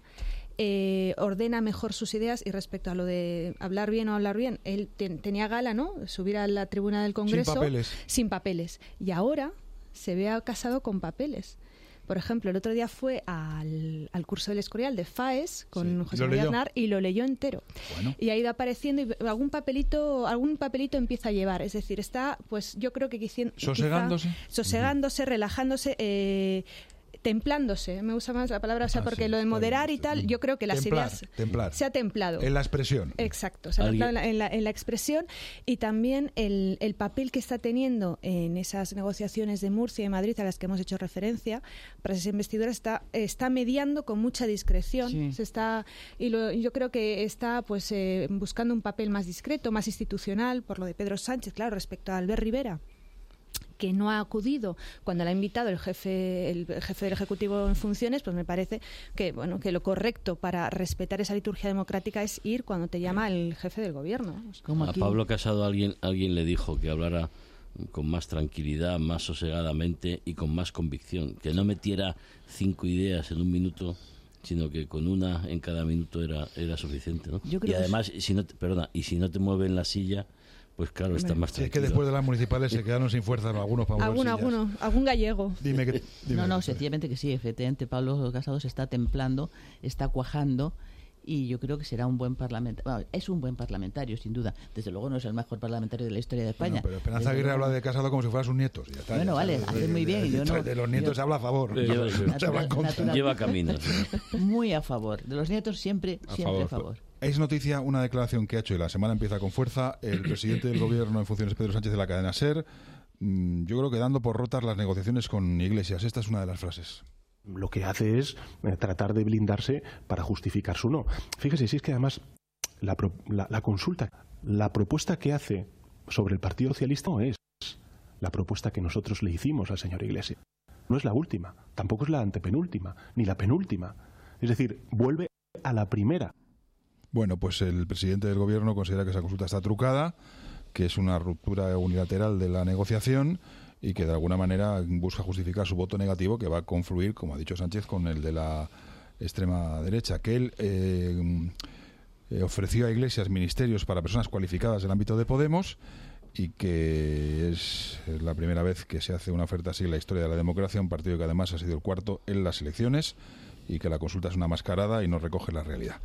S7: Eh, ordena mejor sus ideas. Y respecto a lo de hablar bien o hablar bien, él ten, tenía gala, ¿no?, subir a la tribuna del Congreso
S1: sin papeles.
S7: sin papeles, y ahora se ve Casado con papeles. Por ejemplo, el otro día fue al, al curso del Escorial de FAES con sí. José María Aznar y lo leyó entero. Bueno. Y ha ido apareciendo y algún papelito, algún papelito empieza a llevar. Es decir, está, pues yo creo que quizá,
S1: sosegándose,
S7: sosegándose, uh-huh. relajándose. Eh, templándose, me gusta más la palabra, o sea, ah, porque sí, lo de moderar y tal, yo creo que las
S1: templar,
S7: ideas
S1: templar.
S7: se ha templado.
S1: En la expresión.
S7: Exacto, se ha templado en la, en, la, en la expresión, y también el, el papel que está teniendo en esas negociaciones de Murcia y Madrid a las que hemos hecho referencia para esas investiduras, está, está mediando con mucha discreción. Sí. Se está, y lo, yo creo que está pues eh, buscando un papel más discreto, más institucional, por lo de Pedro Sánchez, claro, respecto a Albert Rivera, que no ha acudido cuando le ha invitado el jefe el jefe del Ejecutivo en funciones. Pues me parece que bueno que lo correcto para respetar esa liturgia democrática es ir cuando te llama el jefe del gobierno.
S5: Como a Pablo Casado alguien alguien le dijo que hablara con más tranquilidad, más sosegadamente y con más convicción, que no metiera cinco ideas en un minuto, sino que con una en cada minuto era era suficiente, ¿no? Y además, es... si no te, perdona, y si no te mueve en la silla, pues claro, está más tranquilo.
S1: Es que después de las municipales se quedaron sin fuerza algunos para
S7: mover sillas. Alguno, algún gallego.
S1: Dime que, dime
S4: no, no, sencillamente que sí, efectivamente, Pablo Casado se está templando, está cuajando, y yo creo que será un buen parlamentario. Bueno, es un buen parlamentario, sin duda. Desde luego no es el mejor parlamentario de la historia de España.
S1: No, pero Esperanza Aguirre habla de Casado como si fuera sus nietos. Ya está,
S4: bueno,
S1: ya
S4: vale,
S1: está,
S4: hace
S1: de,
S4: muy bien.
S1: De,
S4: yo no,
S1: de los nietos
S4: yo,
S1: se habla a favor.
S5: Lleva,
S1: natural,
S5: lleva caminos.
S4: Muy a favor. De los nietos siempre, a siempre favor. a favor.
S1: Es noticia una declaración que ha hecho, y la semana empieza con fuerza, el presidente del gobierno en funciones, Pedro Sánchez, de la cadena SER, yo creo que dando por rotas las negociaciones con Iglesias. Esta es una de las frases.
S6: Lo que hace es eh, tratar de blindarse para justificar su no. Fíjese, si es que además la, pro, la, la consulta, la propuesta que hace sobre el Partido Socialista no es la propuesta que nosotros le hicimos al señor Iglesias. No es la última, tampoco es la antepenúltima, ni la penúltima. Es decir, vuelve a la primera.
S1: Bueno, pues el presidente del gobierno considera que esa consulta está trucada, que es una ruptura unilateral de la negociación y que de alguna manera busca justificar su voto negativo, que va a confluir, como ha dicho Sánchez, con el de la extrema derecha, que él eh, eh, ofreció a Iglesias ministerios para personas cualificadas del ámbito de Podemos, y que es la primera vez que se hace una oferta así en la historia de la democracia, un partido que además ha sido el cuarto en las elecciones, y que la consulta es una mascarada y no recoge la realidad.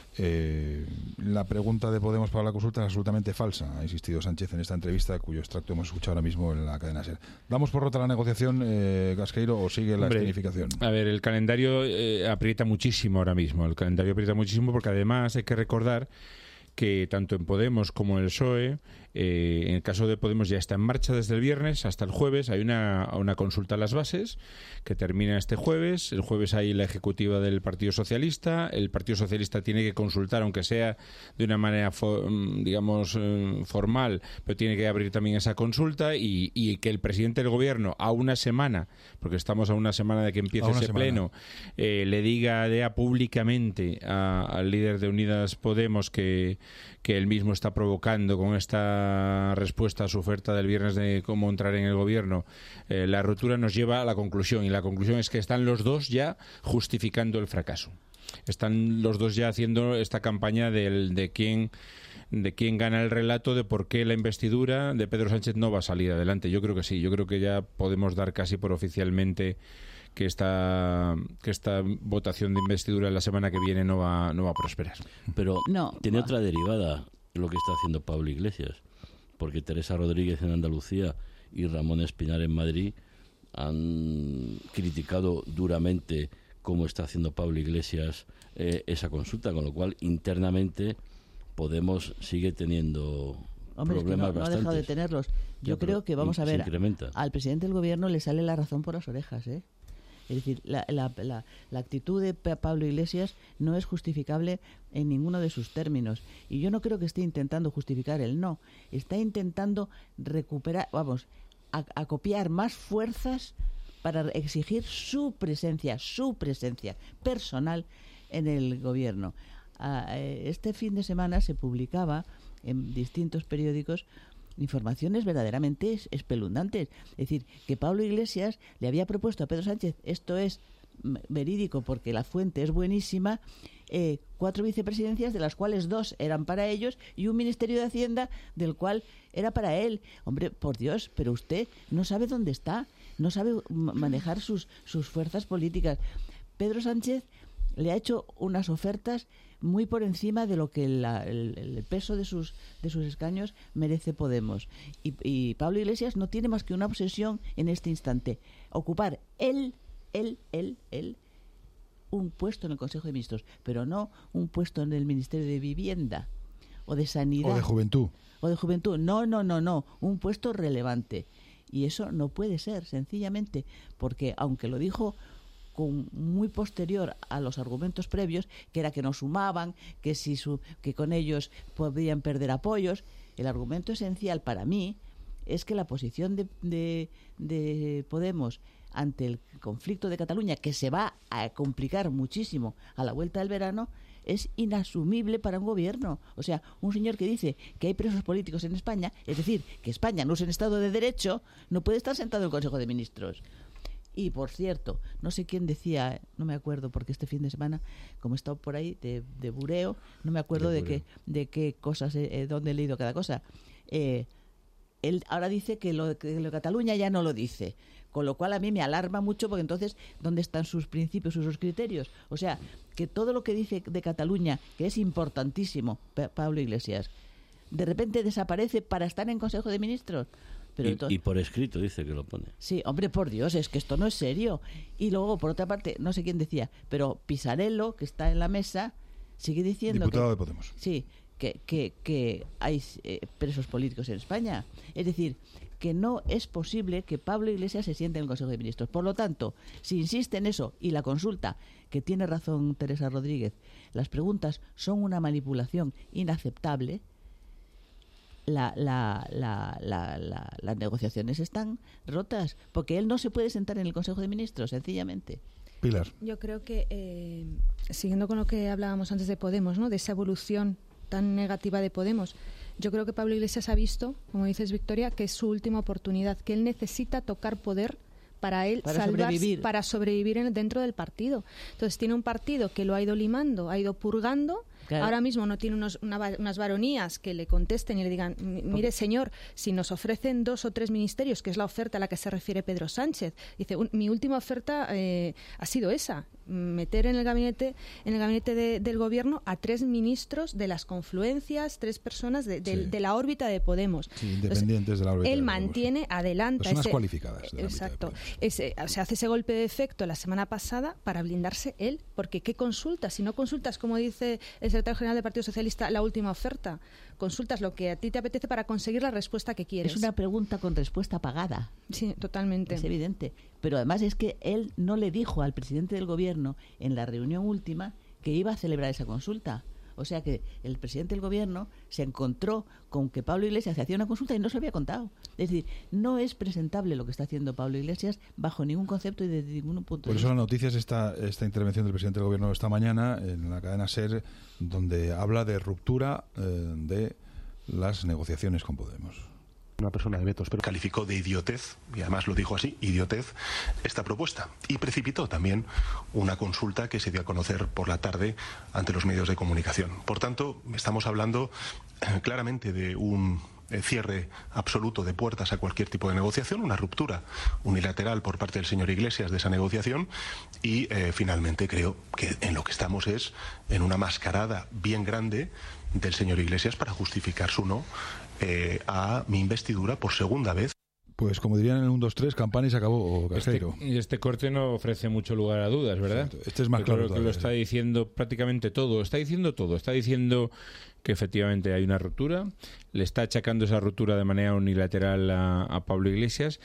S1: Eh, la pregunta de Podemos para la consulta es absolutamente falsa, ha insistido Sánchez en esta entrevista, cuyo extracto hemos escuchado ahora mismo en la cadena SER. ¿Damos por rota la negociación, eh, Gasqueiro, o sigue la Hombre, escenificación?
S3: A ver, el calendario eh, aprieta muchísimo ahora mismo, el calendario aprieta muchísimo porque además hay que recordar que tanto en Podemos como en el P S O E, eh, en el caso de Podemos ya está en marcha desde el viernes hasta el jueves. Hay una, una consulta a las bases que termina este jueves. El jueves hay la ejecutiva del Partido Socialista. El Partido Socialista tiene que consultar, aunque sea de una manera, for, digamos, eh, formal, pero tiene que abrir también esa consulta, y, y que el presidente del gobierno, a una semana, porque estamos a una semana de que empiece ese semana. pleno, eh, le diga ya públicamente a, al líder de Unidas Podemos que, que él mismo está provocando con esta esa respuesta a su oferta del viernes de cómo entrar en el gobierno, eh, la ruptura nos lleva a la conclusión, y la conclusión es que están los dos ya justificando el fracaso. Están los dos ya haciendo esta campaña del, de quién de quién gana el relato de por qué la investidura de Pedro Sánchez no va a salir adelante. Yo creo que sí, yo creo que ya podemos dar casi por oficialmente que esta que esta votación de investidura la semana que viene no va no va a prosperar.
S5: Pero
S4: no,
S5: tiene
S4: va.
S5: otra derivada lo que está haciendo Pablo Iglesias, porque Teresa Rodríguez en Andalucía y Ramón Espinar en Madrid han criticado duramente cómo está haciendo Pablo Iglesias eh, esa consulta, con lo cual internamente Podemos sigue teniendo
S4: Hombre,
S5: problemas
S4: es que no, no ha
S5: bastantes.
S4: dejado de tenerlos. Yo
S5: Ya,
S4: creo que, vamos a ver,
S5: incrementa.
S4: al presidente del gobierno le sale la razón por las orejas, ¿eh? Es decir, la, la, la, la actitud de Pablo Iglesias no es justificable en ninguno de sus términos. Y yo no creo que esté intentando justificar el no. Está intentando recuperar, vamos, a, a copiar más fuerzas para exigir su presencia, su presencia personal en el gobierno. Este fin de semana se publicaba en distintos periódicos informaciones verdaderamente espeluznantes. Es decir, que Pablo Iglesias le había propuesto a Pedro Sánchez, esto es verídico porque la fuente es buenísima, eh, cuatro vicepresidencias de las cuales dos eran para ellos y un ministerio de Hacienda del cual era para él. Hombre, por Dios, pero usted no sabe dónde está, no sabe manejar sus, sus fuerzas políticas. Pedro Sánchez le ha hecho unas ofertas muy por encima de lo que la, el, el peso de sus de sus escaños merece Podemos. Y, y Pablo Iglesias no tiene más que una obsesión en este instante: ocupar él, él, él, él, un puesto en el Consejo de Ministros, pero no un puesto en el Ministerio de Vivienda o de Sanidad.
S1: O de Juventud.
S4: O de Juventud. No, no, no, no. Un puesto relevante. Y eso no puede ser, sencillamente, porque aunque lo dijo con muy posterior a los argumentos previos, que era que no sumaban, que si su, que con ellos podían perder apoyos, el argumento esencial para mí es que la posición de, de, de Podemos ante el conflicto de Cataluña, que se va a complicar muchísimo a la vuelta del verano, es inasumible para un gobierno. O sea, un señor que dice que hay presos políticos en España, es decir, que España no es un Estado de Derecho, no puede estar sentado en el Consejo de Ministros. Y, por cierto, no sé quién decía, no me acuerdo, porque este fin de semana, como he estado por ahí, de, de bureo, no me acuerdo de, de qué de qué cosas, eh, dónde he leído cada cosa. Eh, él ahora dice que lo, que lo de Cataluña ya no lo dice, con lo cual a mí me alarma mucho, porque entonces, ¿dónde están sus principios, sus criterios? O sea, que todo lo que dice de Cataluña, que es importantísimo, Pablo Iglesias, de repente desaparece para estar en Consejo de Ministros. Pero
S5: y,
S4: entonces,
S5: y por escrito dice que lo pone.
S4: Sí, hombre, por Dios, es que esto no es serio. Y luego, por otra parte, no sé quién decía, pero Pisarello, que está en la mesa, sigue diciendo
S1: diputado
S4: que,
S1: de Podemos.
S4: Sí, que, que, que hay eh, presos políticos en España. Es decir, que no es posible que Pablo Iglesias se siente en el Consejo de Ministros. Por lo tanto, si insiste en eso y la consulta, que tiene razón Teresa Rodríguez, las preguntas son una manipulación inaceptable, La, la, la, la, la, las negociaciones están rotas, porque él no se puede sentar en el Consejo de Ministros, sencillamente.
S1: Pilar.
S7: Yo creo que, eh, siguiendo con lo que hablábamos antes de Podemos, ¿no?, de esa evolución tan negativa de Podemos, yo creo que Pablo Iglesias ha visto, como dices, Victoria, que es su última oportunidad, que él necesita tocar poder para él
S4: para
S7: salvar,
S4: sobrevivir,
S7: para sobrevivir en, dentro del partido. Entonces tiene un partido que lo ha ido limando, ha ido purgando. Claro. Ahora mismo no tiene unos, una, unas varonías que le contesten y le digan, mire señor, si nos ofrecen dos o tres ministerios, que es la oferta a la que se refiere Pedro Sánchez, dice, un, mi última oferta eh, ha sido esa, meter en el gabinete en el gabinete de, del gobierno a tres ministros de las confluencias, tres personas de, de, sí. de la órbita de Podemos.
S1: Sí, independientes Entonces, de la órbita.
S7: Él
S1: de
S7: mantiene,
S1: Podemos.
S7: adelanta.
S1: Personas
S7: ese,
S1: cualificadas. De
S7: exacto. Ese, se hace ese golpe de efecto la semana pasada para blindarse él, porque ¿qué consultas? Si no consultas, como dice el secretario general del Partido Socialista, la última oferta, consultas lo que a ti te apetece para conseguir la respuesta que quieres.
S4: Es una pregunta con respuesta pagada.
S7: Sí, totalmente.
S4: Es evidente. Pero además es que él no le dijo al presidente del gobierno en la reunión última que iba a celebrar esa consulta. O sea que el presidente del gobierno se encontró con que Pablo Iglesias hacía una consulta y no se lo había contado. Es decir, no es presentable lo que está haciendo Pablo Iglesias bajo ningún concepto y desde ningún punto
S1: Por
S4: de
S1: eso
S4: vista.
S1: la noticia es esta, esta intervención del presidente del gobierno esta mañana en la cadena SER, donde habla de ruptura eh, de las negociaciones con Podemos.
S6: Una persona de vetos, pero calificó de idiotez, y además lo dijo así, idiotez, esta propuesta. Y precipitó también una consulta que se dio a conocer por la tarde ante los medios de comunicación. Por tanto, estamos hablando eh, claramente de un eh, cierre absoluto de puertas a cualquier tipo de negociación, una ruptura unilateral por parte del señor Iglesias de esa negociación y eh, finalmente creo que en lo que estamos es en una mascarada bien grande del señor Iglesias para justificar su no Eh, a mi investidura por segunda vez.
S1: Pues como dirían en el uno, dos, tres, campana y se acabó, Casqueiro.
S3: Este, y este corte no ofrece mucho lugar a dudas, ¿verdad?
S1: Este es más
S3: Yo
S1: claro
S3: creo que lo está diciendo prácticamente todo. Está diciendo todo. Está diciendo que efectivamente hay una ruptura. Le está achacando esa ruptura de manera unilateral a, a Pablo Iglesias.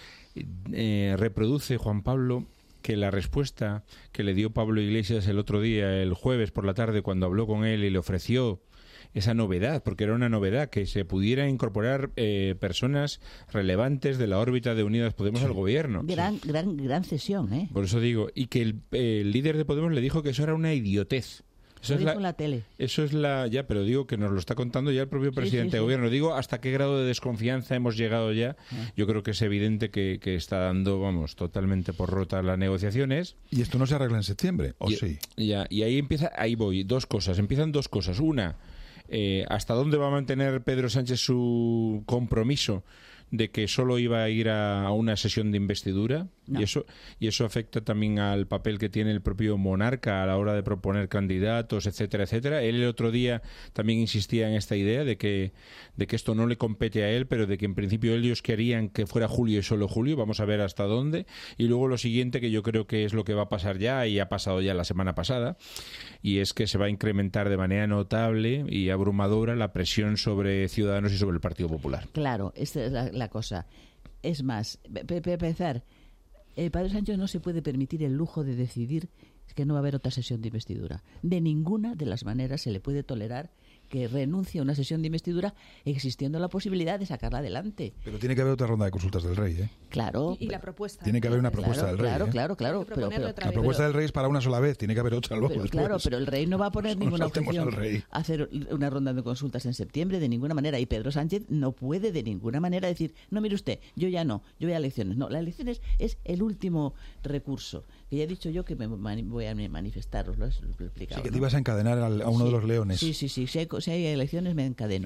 S3: Eh, reproduce Juan Pablo que la respuesta que le dio Pablo Iglesias el otro día, el jueves por la tarde, cuando habló con él y le ofreció esa novedad, porque era una novedad, que se pudiera incorporar eh, personas relevantes de la órbita de Unidas Podemos sí. al gobierno.
S4: Gran, sí. gran, gran cesión, ¿eh?
S3: Por eso digo, y que el, eh, el líder de Podemos le dijo que eso era una idiotez. Eso
S4: lo
S3: es
S4: dijo
S3: la,
S4: en la tele.
S3: Eso es la... Ya, pero digo que nos lo está contando ya el propio presidente sí, sí, de gobierno. Sí. Digo, hasta qué grado de desconfianza hemos llegado ya. Ah. Yo creo que es evidente que, que está dando, vamos, totalmente por rotas las negociaciones.
S1: ¿Y esto no se arregla en septiembre? ¿O
S3: y,
S1: sí?
S3: Ya, y ahí empieza, ahí voy, dos cosas. Empiezan dos cosas. Una... Eh, ¿hasta dónde va a mantener Pedro Sánchez su compromiso de que solo iba a ir a, a una sesión de investidura? No. Y eso y eso afecta también al papel que tiene el propio monarca a la hora de proponer candidatos, etcétera, etcétera. Él el otro día también insistía en esta idea de que de que esto no le compete a él, pero de que en principio ellos querían que fuera julio y solo julio. Vamos a ver hasta dónde. Y luego lo siguiente, que yo creo que es lo que va a pasar ya, y ha pasado ya la semana pasada, y es que se va a incrementar de manera notable y abrumadora la presión sobre Ciudadanos y sobre el Partido Popular.
S4: Claro, esta es la, la cosa. Es más, para empezar, el padre Sánchez no se puede permitir el lujo de decidir que no va a haber otra sesión de investidura. De ninguna de las maneras se le puede tolerar que renuncie a una sesión de investidura existiendo la posibilidad de sacarla adelante.
S1: Pero tiene que haber otra ronda de consultas del rey, ¿eh?
S4: Claro.
S7: Y, y la propuesta.
S1: Tiene que haber una propuesta
S4: claro,
S1: del rey.
S4: Claro,
S1: ¿eh?
S4: claro, claro. Pero, pero,
S1: la propuesta del rey es para una sola vez, tiene que haber otra luego.
S4: Pero, claro, pero el rey no va a poner
S1: no
S4: ninguna objeción a hacer una ronda de consultas en septiembre, de ninguna manera. Y Pedro Sánchez no puede de ninguna manera decir, no, mire usted, yo ya no, yo voy a elecciones. No, las elecciones es el último recurso. Que ya he dicho yo que me voy a manifestar, os lo he explicado.
S1: Sí, que te
S4: ¿no?
S1: ibas a encadenar a uno
S4: sí,
S1: de los leones.
S4: Sí, sí, sí. Si hay, si hay elecciones me encadeno.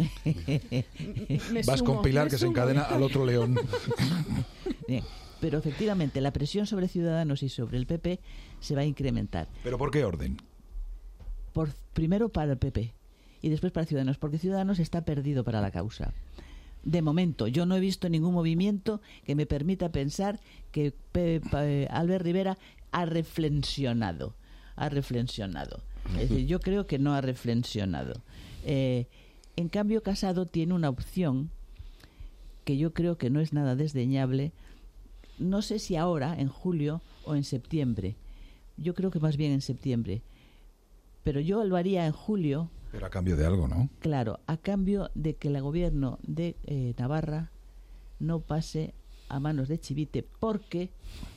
S1: me Vas sumo, con Pilar que sumo. Se encadena al otro león.
S4: Bien. Pero efectivamente la presión sobre Ciudadanos y sobre el P P se va a incrementar.
S1: ¿Pero por qué orden?
S4: Por, primero para el P P y después para Ciudadanos, porque Ciudadanos está perdido para la causa. De momento, yo no he visto ningún movimiento que me permita pensar que P P Albert Rivera ha reflexionado. Ha reflexionado. Es decir, yo creo que no ha reflexionado. Eh, en cambio, Casado tiene una opción que yo creo que no es nada desdeñable. No sé si ahora, en julio o en septiembre. Yo creo que más bien en septiembre. Pero yo lo haría en julio.
S1: Pero a cambio de algo, ¿no?
S4: Claro, a cambio de que el gobierno de eh, Navarra no pase a manos de Chivite, porque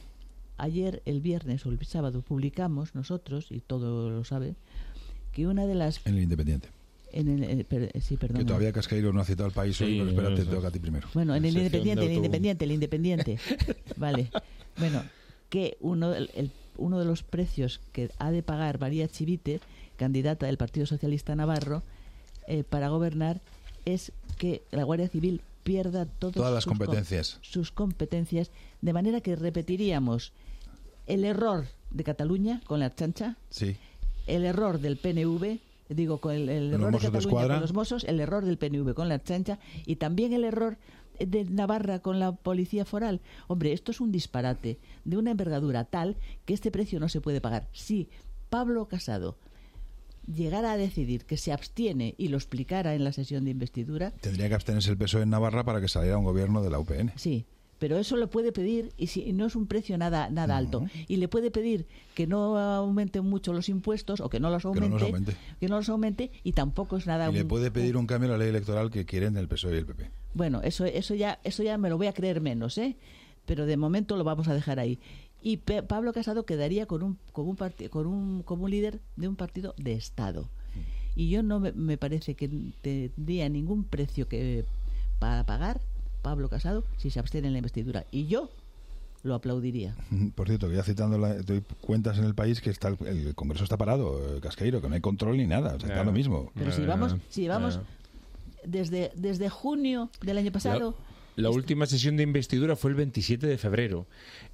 S4: ayer, el viernes o el sábado, publicamos nosotros, y todo lo sabe, que una de las...
S1: En el Independiente.
S4: En el, eh, per, sí, perdón.
S1: Que todavía Casqueiro no ha citado al país hoy, sí, pero espérate, te toca a ti primero.
S4: Bueno, en el Independiente, el Independiente, el Independiente. Vale. Bueno, que uno, el, uno de los precios que ha de pagar María Chivite, candidata del Partido Socialista Navarro, eh, para gobernar, es que la Guardia Civil pierda todos
S1: todas las
S4: sus
S1: competencias.
S4: Com sus competencias, de manera que repetiríamos el error de Cataluña con la Ertzaintza,
S1: sí.
S4: el error del P N V, digo, con el, el error de Cataluña con los Mossos, el error del P N V con la Ertzaintza y también el error de Navarra con la Policía Foral. Hombre, esto es un disparate de una envergadura tal que este precio no se puede pagar. Si Pablo Casado llegara a decidir que se abstiene y lo explicara en la sesión de investidura...
S1: Tendría que abstenerse el P S O E en Navarra para que saliera un gobierno de la U P N.
S4: Sí, pero eso lo puede pedir y si no es un precio nada nada alto. Uh-huh. Y le puede pedir que no aumenten mucho los impuestos o que no los aumente, que no los aumente, que no los aumente y tampoco es nada...
S1: Y un, le puede pedir un cambio a la ley electoral que quieren el P S O E y el P P.
S4: Bueno, eso eso ya eso ya me lo voy a creer menos, ¿eh? Pero de momento lo vamos a dejar ahí. Y P Pablo Casado quedaría con un con un, con un como un líder de un partido de Estado. Y yo no me, me parece que tendría ningún precio que para pagar Pablo Casado si se abstiene en la investidura. Y yo lo aplaudiría.
S1: Por cierto, que ya citando la, doy cuentas en el país que está el, el Congreso está parado, Casqueiro, que no hay control ni nada, o sea, está lo mismo.
S4: Pero si vamos, si vamos desde, desde junio del año pasado...
S3: La, la última sesión de investidura fue el veintisiete de febrero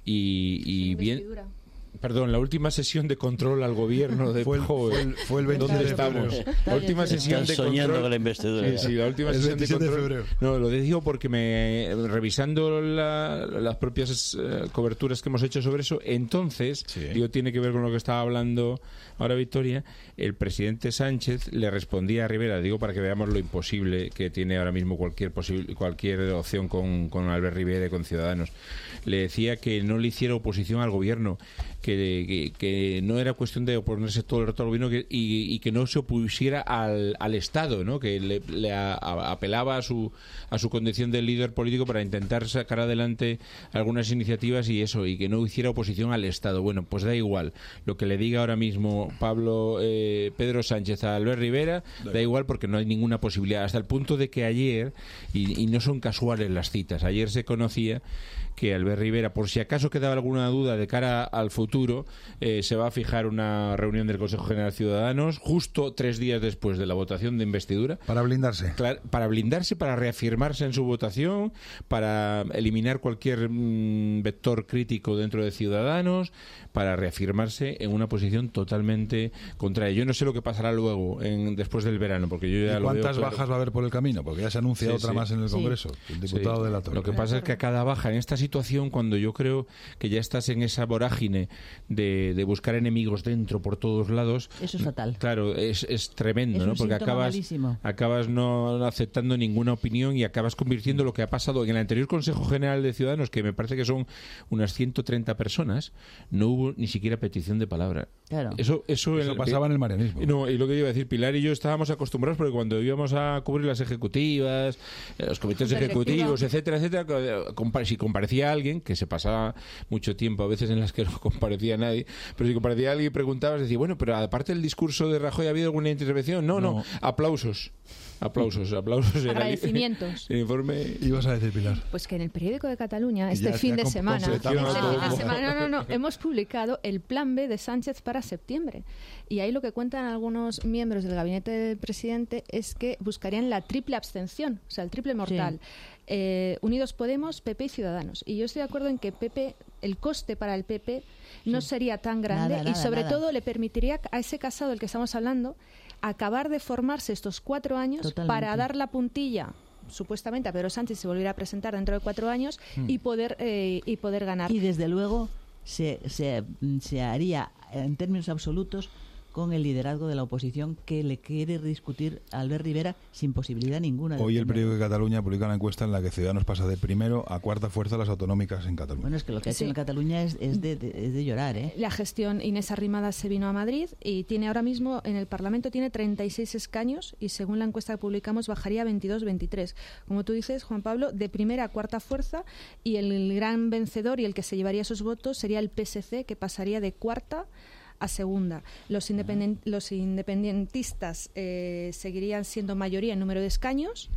S3: y, y bien... Perdón, la última sesión de control al gobierno de
S1: fue el, fue el, fue el veintisiete
S3: ¿Dónde
S1: de
S3: estamos?
S1: febrero.
S3: La última sesión de
S5: soñando
S3: control.
S5: con la investidura.
S3: Sí, sí, la última
S1: el
S3: sesión de control.
S1: De febrero.
S3: No, lo digo porque me revisando la, las propias eh, coberturas que hemos hecho sobre eso, entonces, sí. digo, tiene que ver con lo que estaba hablando ahora Victoria, el presidente Sánchez le respondía a Rivera, digo para que veamos lo imposible que tiene ahora mismo cualquier posible, cualquier opción con, con Albert Rivera y con Ciudadanos. Le decía que no le hiciera oposición al gobierno, que, que, que no era cuestión de oponerse todo el rato al gobierno que, y, y que no se opusiera al, al Estado, ¿no? Que le, le a, a, apelaba a su a su condición de líder político para intentar sacar adelante algunas iniciativas y eso, y que no hiciera oposición al Estado. Bueno, pues da igual. Lo que le diga ahora mismo Pablo eh, Pedro Sánchez a Albert Rivera, da, da igual porque no hay ninguna posibilidad. Hasta el punto de que ayer, y, y no son casuales las citas, ayer se conocía que Albert Rivera, por si acaso quedaba alguna duda de cara al futuro, eh, se va a fijar una reunión del Consejo General de Ciudadanos justo tres días después de la votación de investidura.
S1: Para blindarse.
S3: Claro, para blindarse, para reafirmarse en su votación, para eliminar cualquier mmm, vector crítico dentro de Ciudadanos, para reafirmarse en una posición totalmente contraria. Yo no sé lo que pasará luego, en, después del verano, porque yo ya
S1: ¿Y
S3: lo
S1: cuántas
S3: veo claro.
S1: bajas va a haber por el camino? Porque ya se anuncia
S3: sí,
S1: otra
S3: sí.
S1: más en el Congreso,
S3: sí.
S1: el diputado
S3: sí.
S1: de la Torre.
S3: Lo que pasa es que a cada baja en esta situación, cuando yo creo que ya estás en esa vorágine de, de buscar enemigos dentro por todos lados,
S4: eso es fatal.
S3: Claro, es, es tremendo,
S4: es
S3: ¿no? Porque acabas
S4: malísimo.
S3: acabas no aceptando ninguna opinión y acabas convirtiendo lo que ha pasado en el anterior Consejo General de Ciudadanos, que me parece que son unas ciento treinta personas, no hubo ni siquiera petición de palabra.
S4: Claro.
S3: Eso, eso,
S1: eso
S3: el,
S1: pasaba en el marianismo.
S3: No, y lo que iba a decir, Pilar y yo estábamos acostumbrados porque cuando íbamos a cubrir las ejecutivas, los comités ejecutivos, etcétera, etcétera, si comparecía alguien, que se pasaba mucho tiempo a veces en las que no comparecía nadie, pero si comparecía alguien y preguntabas, decía, bueno, pero aparte del discurso de Rajoy, ¿ha habido alguna intervención? No, no, no. aplausos. Aplausos, aplausos.
S7: Agradecimientos.
S3: El informe.
S1: ¿Ibas a decir, Pilar?
S7: Pues que en el periódico de Cataluña, este
S1: ya,
S7: fin
S1: ya
S7: de semana, este fin
S3: todo.
S7: de semana, no, no, no, hemos publicado el plan B de Sánchez para septiembre. Y ahí lo que cuentan algunos miembros del gabinete del presidente es que buscarían la triple abstención, o sea, el triple mortal. Sí. Eh, Unidos Podemos, P P y Ciudadanos. Y yo estoy de acuerdo en que P P, el coste para el P P no sí. sería tan grande nada, nada, y sobre nada. todo le permitiría a ese Casado del que estamos hablando acabar de formarse estos cuatro años Totalmente. para dar la puntilla supuestamente a Pedro Sánchez se volviera a presentar dentro de cuatro años hmm. y poder eh, y poder ganar.
S4: Y desde luego se, se, se haría en términos absolutos con el liderazgo de la oposición que le quiere discutir a Albert Rivera sin posibilidad ninguna. De
S1: Hoy el
S4: tener.
S1: periódico de Cataluña publica una encuesta en la que Ciudadanos pasa de primero a cuarta fuerza las autonómicas en Cataluña.
S4: Bueno, es que lo que ha hecho sí. en Cataluña es, es, de, de, es de llorar, ¿eh?
S7: La gestión Inés Arrimadas se vino a Madrid y tiene ahora mismo en el Parlamento tiene treinta y seis escaños y según la encuesta que publicamos bajaría a veintidós, veintitrés. Como tú dices, Juan Pablo, de primera a cuarta fuerza y el gran vencedor y el que se llevaría esos votos sería el P S C, que pasaría de cuarta a segunda. Los, independent, los independentistas eh, seguirían siendo mayoría en número de escaños,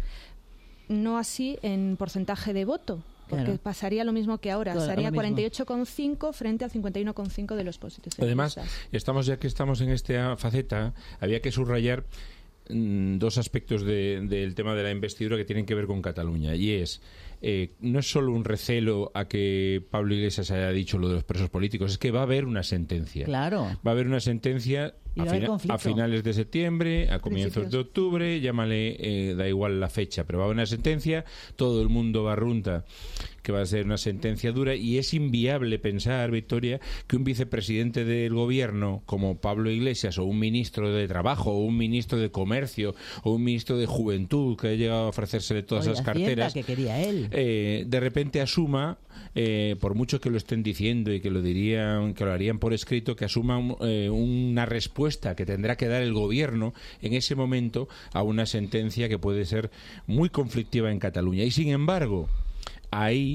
S7: no así en porcentaje de voto, porque claro. pasaría lo mismo que ahora, claro, sería cuarenta y ocho coma cinco frente al cincuenta y uno coma cinco de los constitucionalistas.
S3: Además, estamos ya que estamos en esta faceta, había que subrayar mm, dos aspectos de, del tema de la investidura que tienen que ver con Cataluña, y es Eh, no es solo un recelo a que Pablo Iglesias haya dicho lo de los presos políticos, es que va a haber una sentencia.
S4: Claro.
S3: Va a haber una sentencia a, fina, a finales de septiembre, a comienzos de octubre, llámale, eh, da igual la fecha, pero va a haber una sentencia, todo el mundo barrunta que va a ser una sentencia dura y es inviable pensar, Victoria, que un vicepresidente del gobierno como Pablo Iglesias o un ministro de Trabajo o un ministro de Comercio o un ministro de Juventud que ha llegado a ofrecérsele todas
S4: Oye,
S3: esas carteras
S4: que quería él.
S3: Eh, de repente asuma, eh, por mucho que lo estén diciendo y que lo dirían, que lo harían por escrito, que asuma un, eh, una respuesta que tendrá que dar el gobierno en ese momento a una sentencia que puede ser muy conflictiva en Cataluña. Y sin embargo, ahí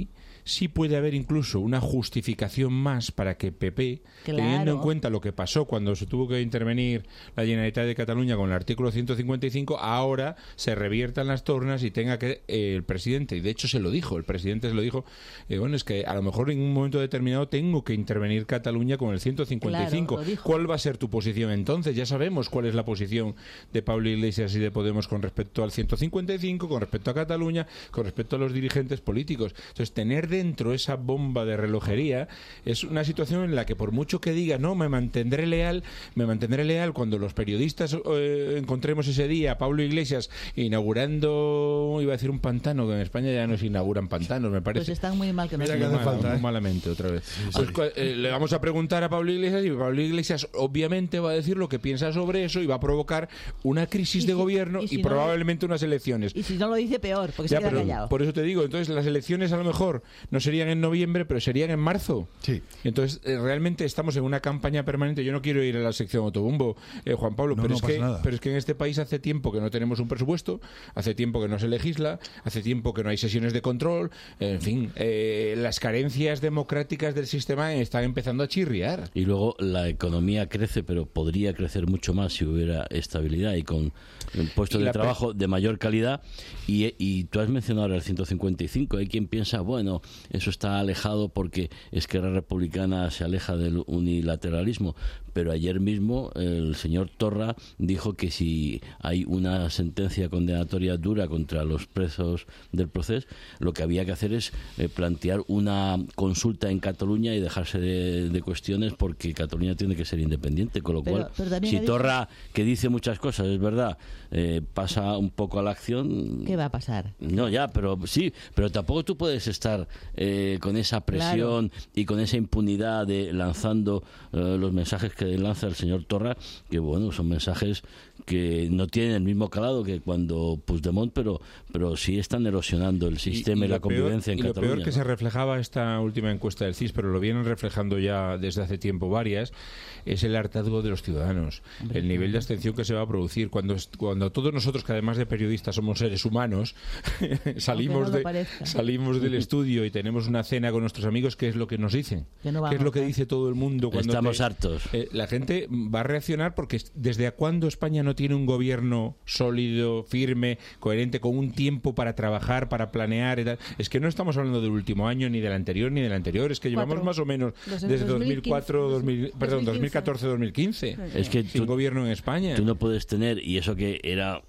S3: sí puede haber incluso una justificación más para que P P,
S4: Claro.
S3: teniendo en cuenta lo que pasó cuando se tuvo que intervenir la Generalitat de Cataluña con el artículo ciento cincuenta y cinco, ahora se reviertan las tornas y tenga que eh, el presidente, y de hecho se lo dijo, el presidente se lo dijo, eh, bueno, es que a lo mejor en un momento determinado tengo que intervenir Cataluña con el ciento cincuenta y cinco.
S4: Claro, lo dijo.
S3: ¿Cuál va a ser tu posición entonces? Ya sabemos cuál es la posición de Pablo Iglesias y de Podemos con respecto al ciento cincuenta y cinco, con respecto a Cataluña, con respecto a los dirigentes políticos. Entonces, tener dentro esa bomba de relojería es una situación en la que por mucho que diga, no, me mantendré leal, me mantendré leal cuando los periodistas eh, encontremos ese día a Pablo Iglesias inaugurando, iba a decir un pantano, que en España ya no se inauguran pantanos, me parece.
S4: Pues están muy mal que no
S3: Mira
S4: se
S3: que hace
S4: llaman.
S3: falta, muy
S1: ¿eh?
S3: malamente otra vez. Pues, cua- eh, le vamos a preguntar a Pablo Iglesias y Pablo Iglesias obviamente va a decir lo que piensa sobre eso y va a provocar una crisis
S4: Y
S3: de
S4: si-
S3: gobierno
S4: y
S3: y,
S4: si no-
S3: probablemente unas elecciones.
S4: Y si no lo dice, peor, porque
S3: Ya,
S4: se queda
S3: pero
S4: callado.
S3: por eso te digo, entonces las elecciones a lo mejor no serían en noviembre, pero serían en marzo.
S1: Sí.
S3: Entonces eh, realmente estamos en una campaña permanente. Yo no quiero ir a la sección autobombo, eh, Juan Pablo,
S1: No,
S3: pero,
S1: no
S3: es
S1: pasa
S3: que,
S1: nada.
S3: pero es que en este país hace tiempo que no tenemos un presupuesto, hace tiempo que no se legisla, hace tiempo que no hay sesiones de control, en fin, eh, las carencias democráticas del sistema están empezando a chirriar.
S5: Y luego la economía crece, pero podría crecer mucho más si hubiera estabilidad y con puestos
S3: Y
S5: de
S3: la
S5: trabajo de mayor calidad. Y, y tú has mencionado ahora el ciento cincuenta y cinco. Hay quien piensa, bueno, eso está alejado porque Esquerra Republicana se aleja del unilateralismo. Pero ayer mismo el señor Torra dijo que si hay una sentencia condenatoria dura contra los presos del proceso, lo que había que hacer es eh, plantear una consulta en Cataluña y dejarse de, de cuestiones porque Cataluña tiene que ser independiente. Con lo
S4: Pero-
S5: cual,
S4: pero también
S5: si
S4: ha dicho-
S5: Torra, que dice muchas cosas, es verdad, eh, pasa un poco a la acción.
S4: ¿Qué va a pasar?
S5: No, ya, pero sí, pero tampoco tú puedes estar eh, con esa presión y con esa impunidad de lanzando eh, los mensajes que lanza el señor Torra, que bueno, son mensajes que no tienen el mismo calado que cuando Puigdemont, pero pero sí están erosionando el sistema y, la
S3: lo peor-
S5: convivencia en
S3: y
S5: Cataluña.
S3: lo peor que
S5: ¿no?
S3: se reflejaba esta última encuesta del C I S, pero lo vienen reflejando ya desde hace tiempo varias, es el hartazgo de los ciudadanos, el nivel de abstención que se va a producir cuando cuando todos nosotros, que además de periodistas somos seres humanos, salimos
S4: Aunque no lo
S3: de
S4: parezca.
S3: salimos del estudio y tenemos una cena con nuestros amigos, ¿qué es lo que nos dicen?
S4: Que no
S3: ¿Qué es
S4: vamos
S3: lo que
S4: a-
S3: dice todo el mundo cuando
S5: Estamos
S3: te-
S5: hartos.
S3: eh, la gente va a reaccionar porque desde cuándo España no tiene un gobierno sólido, firme, coherente, con un tiempo para trabajar, para planear y tal. Es que no estamos hablando del último año, ni del anterior, ni del anterior. Es que llevamos
S7: Cuatro.
S3: más o menos
S7: Desde
S3: desde
S7: dos mil
S3: dos mil cuatro, dos mil, perdón,
S7: dos mil quince.
S3: dos mil catorce, dos mil quince.
S5: Es que
S3: sin
S5: tú-
S3: gobierno en España.
S5: Tú no puedes tener, y eso que era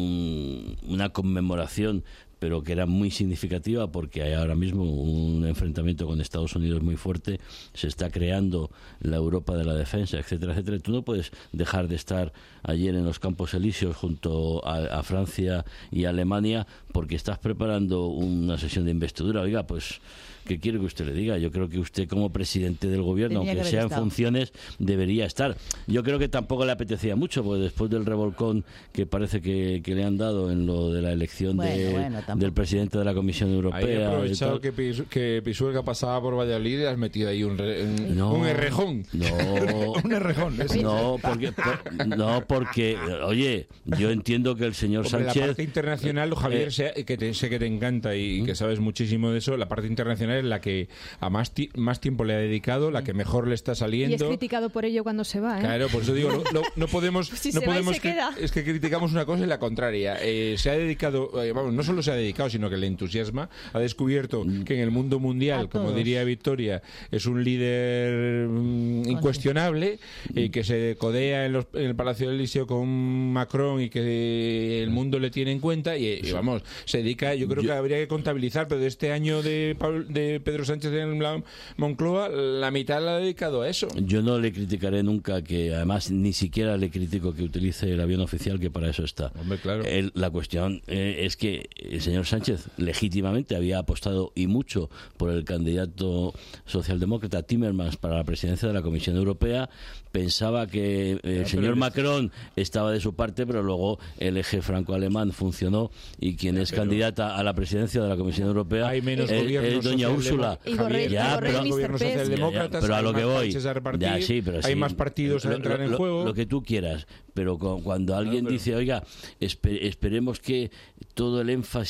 S5: un- una conmemoración, pero que era muy significativa porque hay ahora mismo un enfrentamiento con Estados Unidos muy fuerte, se está creando la Europa de la defensa, etcétera, etcétera. Tú no puedes dejar de estar ayer en los Campos Elíseos junto a, a Francia y Alemania porque estás preparando una sesión de investidura. Oiga, pues, ¿qué quiere que usted le diga? Yo creo que usted como presidente del gobierno,
S4: Tenía que
S5: aunque
S4: haber
S5: sea en
S4: estado.
S5: funciones, debería estar. Yo creo que tampoco le apetecía mucho, porque después del revolcón que parece que, que le han dado en lo de la elección
S4: Bueno,
S5: de-
S4: bueno, tampoco.
S5: del presidente de la Comisión
S3: Ahí he
S5: Europea. y
S3: aprovechado
S5: tal.
S3: que, Pis- que Pisuerga pasaba por Valladolid y has metido ahí un, re- un,
S5: No.
S3: un errejón.
S5: No,
S1: Un errejón. es-
S5: no, porque, por- no, porque, oye, yo entiendo que el señor
S3: Hombre, la
S5: Sánchez...
S3: parte internacional, Javier,
S5: eh,
S3: sé que, te, sé que te encanta y que sabes muchísimo de eso, la parte internacional es la que a más, ti- más tiempo le ha dedicado, la que mejor le está
S7: Y es
S3: saliendo.
S7: criticado por ello cuando se va, ¿eh?
S3: Claro, por eso digo, no, no, no podemos...
S7: Si
S3: no
S7: se va y
S3: podemos
S7: se
S3: cri-
S7: queda.
S3: Es que criticamos una cosa y la contraria. Eh, se ha dedicado, eh, vamos, no solo se ha dedicado, sino que le entusiasma. Ha descubierto que en el mundo mundial,
S4: A
S3: como
S4: todos.
S3: diría Victoria, es un líder mm, incuestionable, y que se codea en, los- en el Palacio del Elíseo con Macron y que el mundo le tiene en cuenta y, y, vamos, se dedica, yo creo que habría que contabilizar, pero de este año de, Pablo- de Pedro Sánchez en la Moncloa, la mitad la ha dedicado a eso.
S5: Yo no le criticaré nunca, que además ni siquiera le critico que utilice el avión oficial, que para eso está.
S3: Hombre, claro.
S5: El- la cuestión eh, es que el señor Sánchez legítimamente había apostado y mucho por el candidato socialdemócrata Timmermans para la presidencia de la Comisión Europea. Pensaba que eh, el señor Macron estaba de su parte, pero luego el eje franco-alemán funcionó y quien es
S3: pero-
S5: candidata a la presidencia de la Comisión Europea
S3: Hay menos
S5: es,
S3: gobiernos
S5: es doña Úrsula.
S3: socialdemócratas,
S7: Y Borrell-
S3: Javier,
S7: y
S5: Ya,
S7: Borrell,
S5: pero-
S7: mister
S3: gobiernos
S7: Pérez.
S3: socialdemócratas,
S5: Ya, ya, pero a
S3: hay
S5: lo que
S3: más
S5: voy.
S3: países a repartir,
S5: Ya, sí, pero
S3: hay
S5: sí.
S3: más partidos a
S5: Lo-
S3: entrar
S5: lo-
S3: en
S5: lo-
S3: juego.
S5: Lo que tú quieras, pero cu- cuando alguien
S3: pero-
S5: dice, oiga, espe- esperemos que todo el énfasis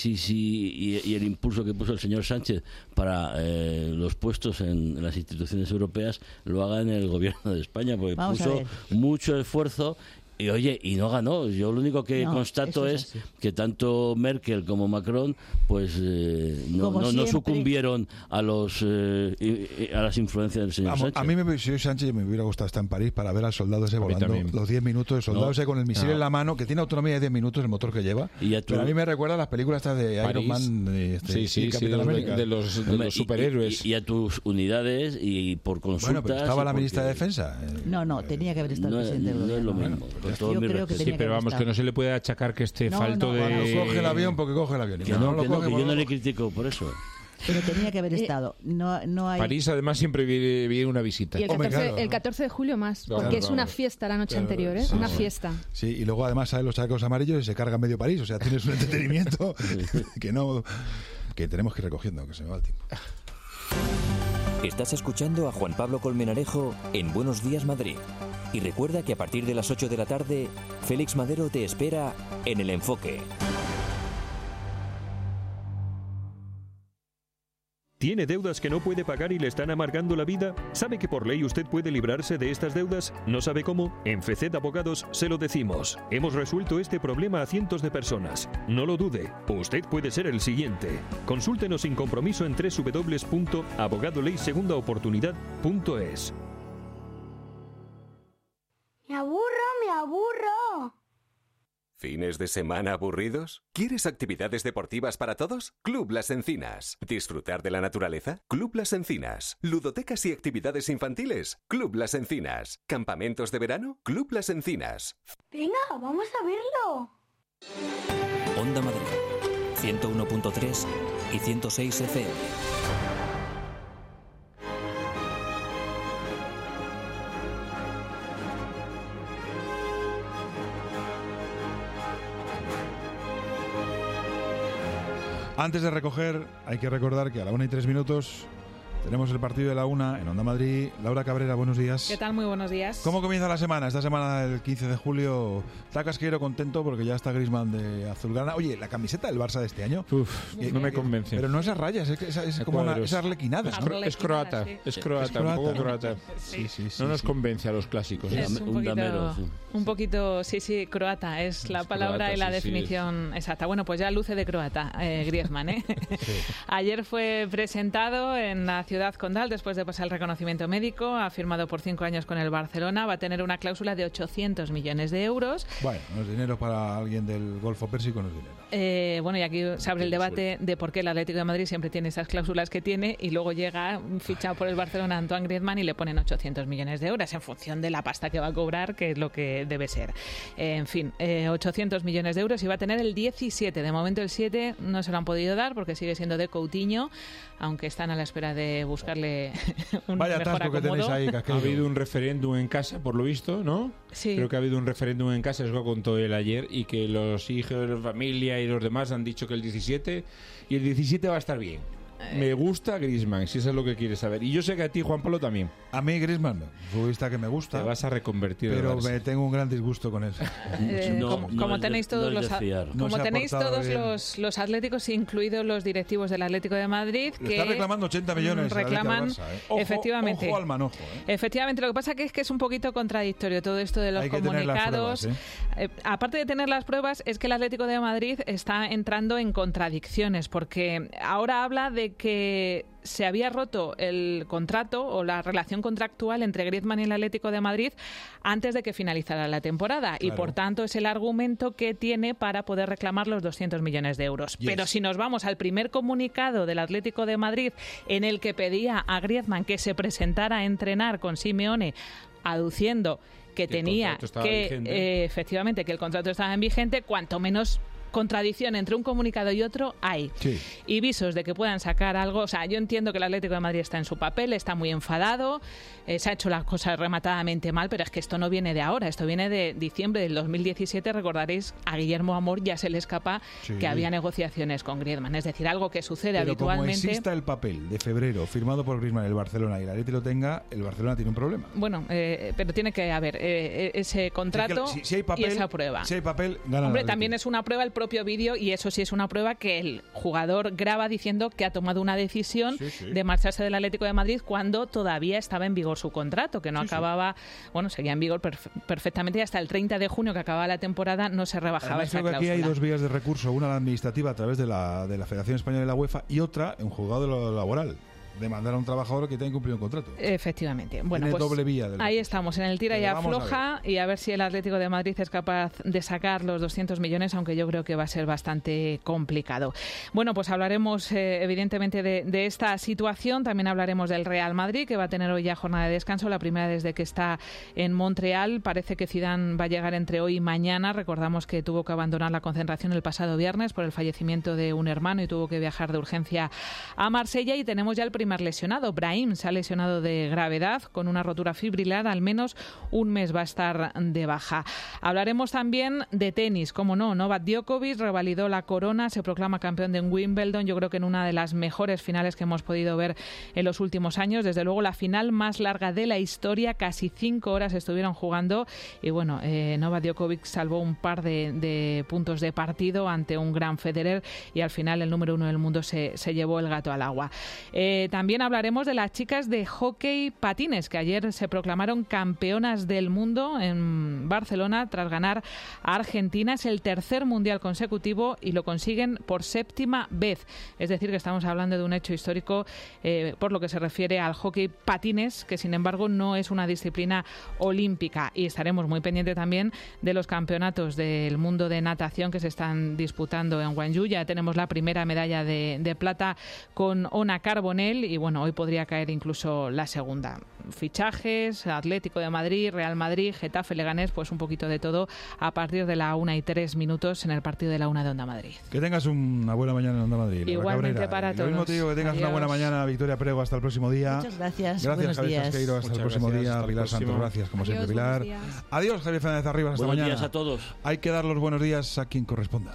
S5: sí, sí, y, y el impulso que puso el señor Sánchez para eh, los puestos en, en las instituciones europeas lo haga en el gobierno de España, porque
S4: Vamos
S5: puso mucho esfuerzo. Y oye, y no ganó. Yo lo único que
S4: No,
S5: constato
S4: eso es
S5: es que tanto Merkel como Macron pues eh, no,
S4: Como
S5: no, no
S4: siempre.
S5: sucumbieron a los eh, i- i- a las influencias del señor
S1: Vamos,
S5: Sánchez.
S1: a mí, me, si soy Sánchez, me hubiera gustado estar en París para ver al soldado ese
S5: mí
S1: volando
S5: también.
S1: los diez minutos, el soldado
S5: No.
S1: ese con el misil
S5: No.
S1: en la mano, que tiene autonomía de diez minutos el motor que lleva.
S5: Y a tu-
S1: Pero a mí me recuerda a las películas estas de
S3: París.
S1: Iron Man, de, este,
S3: Sí, sí,
S1: y
S3: sí,
S1: Capitán
S3: de los-
S1: América.
S3: de los- de
S5: Hombre,
S3: los
S5: y-
S3: superhéroes.
S5: Y, y a tus unidades y por consultas.
S1: Bueno, pero estaba
S5: y
S1: la
S5: porque-
S1: ministra de Defensa. eh,
S4: No, no, tenía que haber estado
S5: No
S4: el
S5: es-
S4: presidente del
S5: no es lo
S4: gobierno.
S5: mismo,
S4: Bueno,
S5: con
S4: yo
S5: todo mi
S4: creo que
S5: respeto.
S4: tenía
S3: Sí,
S4: que
S3: pero
S4: haber
S3: vamos, que
S4: estado.
S3: no se le puede achacar que esté
S4: No,
S3: falto
S4: no,
S3: de...
S1: Cuando coge el avión, porque coge el avión. Y
S5: Que
S1: cuando
S5: no,
S1: lo
S5: que no,
S1: coge,
S5: que yo
S1: bueno,
S5: no le critico por eso.
S4: Pero tenía que haber
S7: Eh,
S4: estado. No, no hay...
S3: París, además, siempre viene, viene una visita.
S7: Y el
S1: Hombre,
S7: catorce,
S1: claro,
S7: el
S1: ¿no?
S7: catorce de julio más,
S3: Claro,
S7: porque es
S3: claro.
S7: una fiesta la noche
S1: Claro,
S7: anterior, ¿eh?
S1: sí,
S7: Una
S1: sí.
S7: fiesta.
S1: Sí, y luego además salen los chalecos amarillos y se carga medio París. O sea, tienes un entretenimiento que no que tenemos que ir recogiendo, que se me va el tiempo.
S8: Estás escuchando a Juan Pablo Colmenarejo en Buenos Días Madrid. Y recuerda que a partir de las ocho de la tarde, Félix Madero te espera en El Enfoque.
S9: ¿Tiene deudas que no puede pagar y le están amargando la vida? ¿Sabe que por ley usted puede librarse de estas deudas? ¿No sabe cómo? En FECED Abogados se lo decimos. Hemos resuelto este problema a cientos de personas. No lo dude, usted puede ser el siguiente. Consúltenos sin compromiso en doble u doble u doble u punto abogado ley segunda oportunidad punto es.
S22: Me aburro, me aburro.
S11: ¿Fines de semana aburridos? ¿Quieres actividades deportivas para todos? Club Las Encinas. ¿Disfrutar de la naturaleza? Club Las Encinas. ¿Ludotecas y actividades infantiles? Club Las Encinas. ¿Campamentos de verano? Club Las Encinas.
S22: Venga, vamos a verlo.
S8: Onda Madrid, ciento uno punto tres y ciento seis F M.
S1: Antes de recoger, hay que recordar que a la una y tres minutos tenemos el partido de la una en Onda Madrid. Laura Cabrera, buenos días.
S23: ¿Qué tal? Muy buenos días.
S1: ¿Cómo comienza la semana? Esta semana del quince de julio está Casquero contento porque ya está Griezmann de azulgrana. Oye, la camiseta del Barça de este año.
S3: Uf,
S1: eh,
S3: no me
S1: eh,
S3: convence.
S1: Pero no esas rayas, es, que es, es como una, es arlequinada.
S3: Es,
S1: ¿no?
S3: cro- es croata,
S23: sí.
S3: es croata,
S1: Es
S3: un poco
S1: croata, ¿no?
S3: croata.
S1: Sí, sí, sí,
S3: no nos
S1: sí.
S3: convence a los clásicos.
S23: Es
S3: ¿eh?
S23: un poquito, un poquito, sí, sí, croata es la palabra
S3: croata,
S23: y la
S3: sí, sí,
S23: definición exacta. Bueno, pues ya luce de croata, eh, Griezmann, ¿eh? Ayer fue presentado en la ciudad condal después de pasar el reconocimiento médico. Ha firmado por cinco años con el Barcelona. Va a tener una cláusula de ochocientos millones de euros.
S1: Bueno, no es dinero para alguien del Golfo Pérsico, no es dinero.
S23: Eh, bueno, y aquí se abre el debate de por qué el Atlético de Madrid siempre tiene esas cláusulas que tiene y luego llega fichado por el Barcelona Antoine Griezmann y le ponen ochocientos millones de euros en función de la pasta que va a cobrar, que es lo que debe ser. Eh, en fin, eh, ochocientos millones de euros y va a tener el diecisiete. De momento el siete no se lo han podido dar porque sigue siendo de Coutinho, aunque están a la espera de buscarle un
S1: Vaya
S23: mejor
S1: atasco que tenéis
S23: acomodo.
S1: ahí,
S3: Ha
S1: Casquero.
S3: habido un referéndum en casa, por lo visto, ¿no?
S23: Sí.
S3: Creo que ha habido un referéndum en casa, eso lo contó él ayer, y que los hijos, la familia y los demás han dicho que el diecisiete, y el diecisiete va a estar bien. Me gusta Griezmann, si eso es lo que quieres saber. Y yo sé que a ti, Juan Pablo, también.
S1: A mí Griezmann, futbolista que me gusta.
S3: Te vas a reconvertir. del
S1: Pero
S3: Barça.
S1: me tengo un gran disgusto con él.
S23: Eh, como como tenéis todos los
S1: No
S23: como
S1: se ha
S23: tenéis
S1: portado
S23: todos
S1: bien.
S23: los, los atléticos, incluidos los directivos del Atlético de Madrid,
S1: Le
S23: que
S1: está reclamando ochenta millones
S23: mm,
S1: el Atlético
S23: reclaman
S1: al Barça, ¿eh? Ojo,
S23: efectivamente
S1: ojo al manojo, ¿eh?
S23: efectivamente. Lo que pasa que es que es un poquito contradictorio todo esto de los
S1: Hay que tener las
S23: comunicados.
S1: pruebas,
S23: Eh, aparte de tener las pruebas, es que el Atlético de Madrid está entrando en contradicciones porque ahora habla de que se había roto el contrato o la relación contractual entre Griezmann y el Atlético de Madrid antes de que finalizara la temporada y
S24: Claro.
S23: por tanto es el argumento que tiene para poder reclamar los doscientos millones de euros.
S24: Yes.
S23: Pero si nos vamos al primer comunicado del Atlético de Madrid en el que pedía a Griezmann que se presentara a entrenar con Simeone aduciendo que
S3: Que el
S23: tenía
S3: contrato estaba
S23: que
S3: vigente.
S23: eh, efectivamente que el contrato estaba en vigente, cuanto menos contradicción entre un comunicado y otro hay.
S1: Sí.
S23: Y visos de que puedan sacar algo. O sea, yo entiendo que el Atlético de Madrid está en su papel, está muy enfadado, eh, se ha hecho las cosas rematadamente mal, pero es que esto no viene de ahora, esto viene de diciembre del dos mil diecisiete. Recordaréis, a Guillermo Amor ya se le escapa
S1: Sí.
S23: que había negociaciones con Griezmann. Es decir, algo que sucede
S1: Pero como
S23: habitualmente.
S1: exista el papel de febrero firmado por Griezmann en el Barcelona y el Atleti lo tenga, el Barcelona tiene un problema.
S23: Bueno, eh, pero tiene que haber eh, ese contrato
S1: Si, si hay papel,
S23: y esa prueba.
S1: Si hay papel, gana el
S23: Hombre,
S1: Atleti.
S23: también es una prueba el propio vídeo, y eso sí es una prueba que el jugador graba diciendo que ha tomado una decisión sí, sí. de marcharse del Atlético de Madrid cuando todavía estaba en vigor su contrato, que no sí, acababa, sí. bueno, seguía en vigor perfe- perfectamente y hasta el treinta de junio, que acababa la temporada, no se rebajaba.
S1: Además,
S23: esa
S1: creo que
S23: cláusula.
S1: aquí hay dos vías de recurso, una la administrativa a través de la, de la Federación Española y la UEFA, y otra en juzgado de lo laboral. Demandar a un trabajador que tenga incumplido un contrato.
S23: Efectivamente. Bueno,
S1: Tiene
S23: pues
S1: doble vía del
S23: ahí estamos, en el tira y afloja, a y a ver si el Atlético de Madrid es capaz de sacar los doscientos millones, aunque yo creo que va a ser bastante complicado. Bueno, pues hablaremos eh, evidentemente de, de esta situación, también hablaremos del Real Madrid, que va a tener hoy ya jornada de descanso, la primera desde que está en Montreal. Parece que Zidane va a llegar entre hoy y mañana. Recordamos que tuvo que abandonar la concentración el pasado viernes por el fallecimiento de un hermano y tuvo que viajar de urgencia a Marsella, y tenemos ya el primer lesionado. Brahim se ha lesionado de gravedad con una rotura fibrilar, al menos un mes va a estar de baja. Hablaremos también de tenis, como no, Novak Djokovic revalidó la corona, se proclama campeón de Wimbledon, yo creo que en una de las mejores finales que hemos podido ver en los últimos años, desde luego la final más larga de la historia, casi cinco horas estuvieron jugando, y bueno, eh, Novak Djokovic salvó un par de, de puntos de partido ante un gran Federer, y al final el número uno del mundo se, se llevó el gato al agua. Eh, También hablaremos de las chicas de hockey patines, que ayer se proclamaron campeonas del mundo en Barcelona tras ganar a Argentina. Es el tercer mundial consecutivo y lo consiguen por séptima vez. Es decir, que estamos hablando de un hecho histórico eh, por lo que se refiere al hockey patines, que sin embargo no es una disciplina olímpica. Y estaremos muy pendientes también de los campeonatos del mundo de natación que se están disputando en Gwangju. Ya tenemos la primera medalla de, de plata con Ona Carbonell, y bueno, hoy podría caer incluso la segunda. Fichajes, Atlético de Madrid, Real Madrid, Getafe, Leganés, pues un poquito de todo a partir de la una y tres minutos en el partido de la una de Onda Madrid.
S1: Que tengas una buena mañana en Onda Madrid.
S23: Igualmente para todos.
S1: Lo mismo te digo, que tengas
S23: Adiós.
S1: una buena mañana, Victoria Prego, hasta el próximo día.
S4: Muchas gracias.
S1: Gracias,
S4: Buenos
S1: Javier
S4: días.
S1: Casqueiro, hasta
S3: Muchas
S1: el próximo
S3: gracias,
S1: día.
S3: hasta el
S1: Pilar
S3: próximo.
S1: Santos, gracias, como
S23: Adiós,
S1: siempre, Pilar.
S23: Adiós,
S1: Javier Fernández Arribas, hasta
S5: buenos
S1: mañana.
S5: días a todos.
S1: Hay que dar los buenos días a quien corresponda.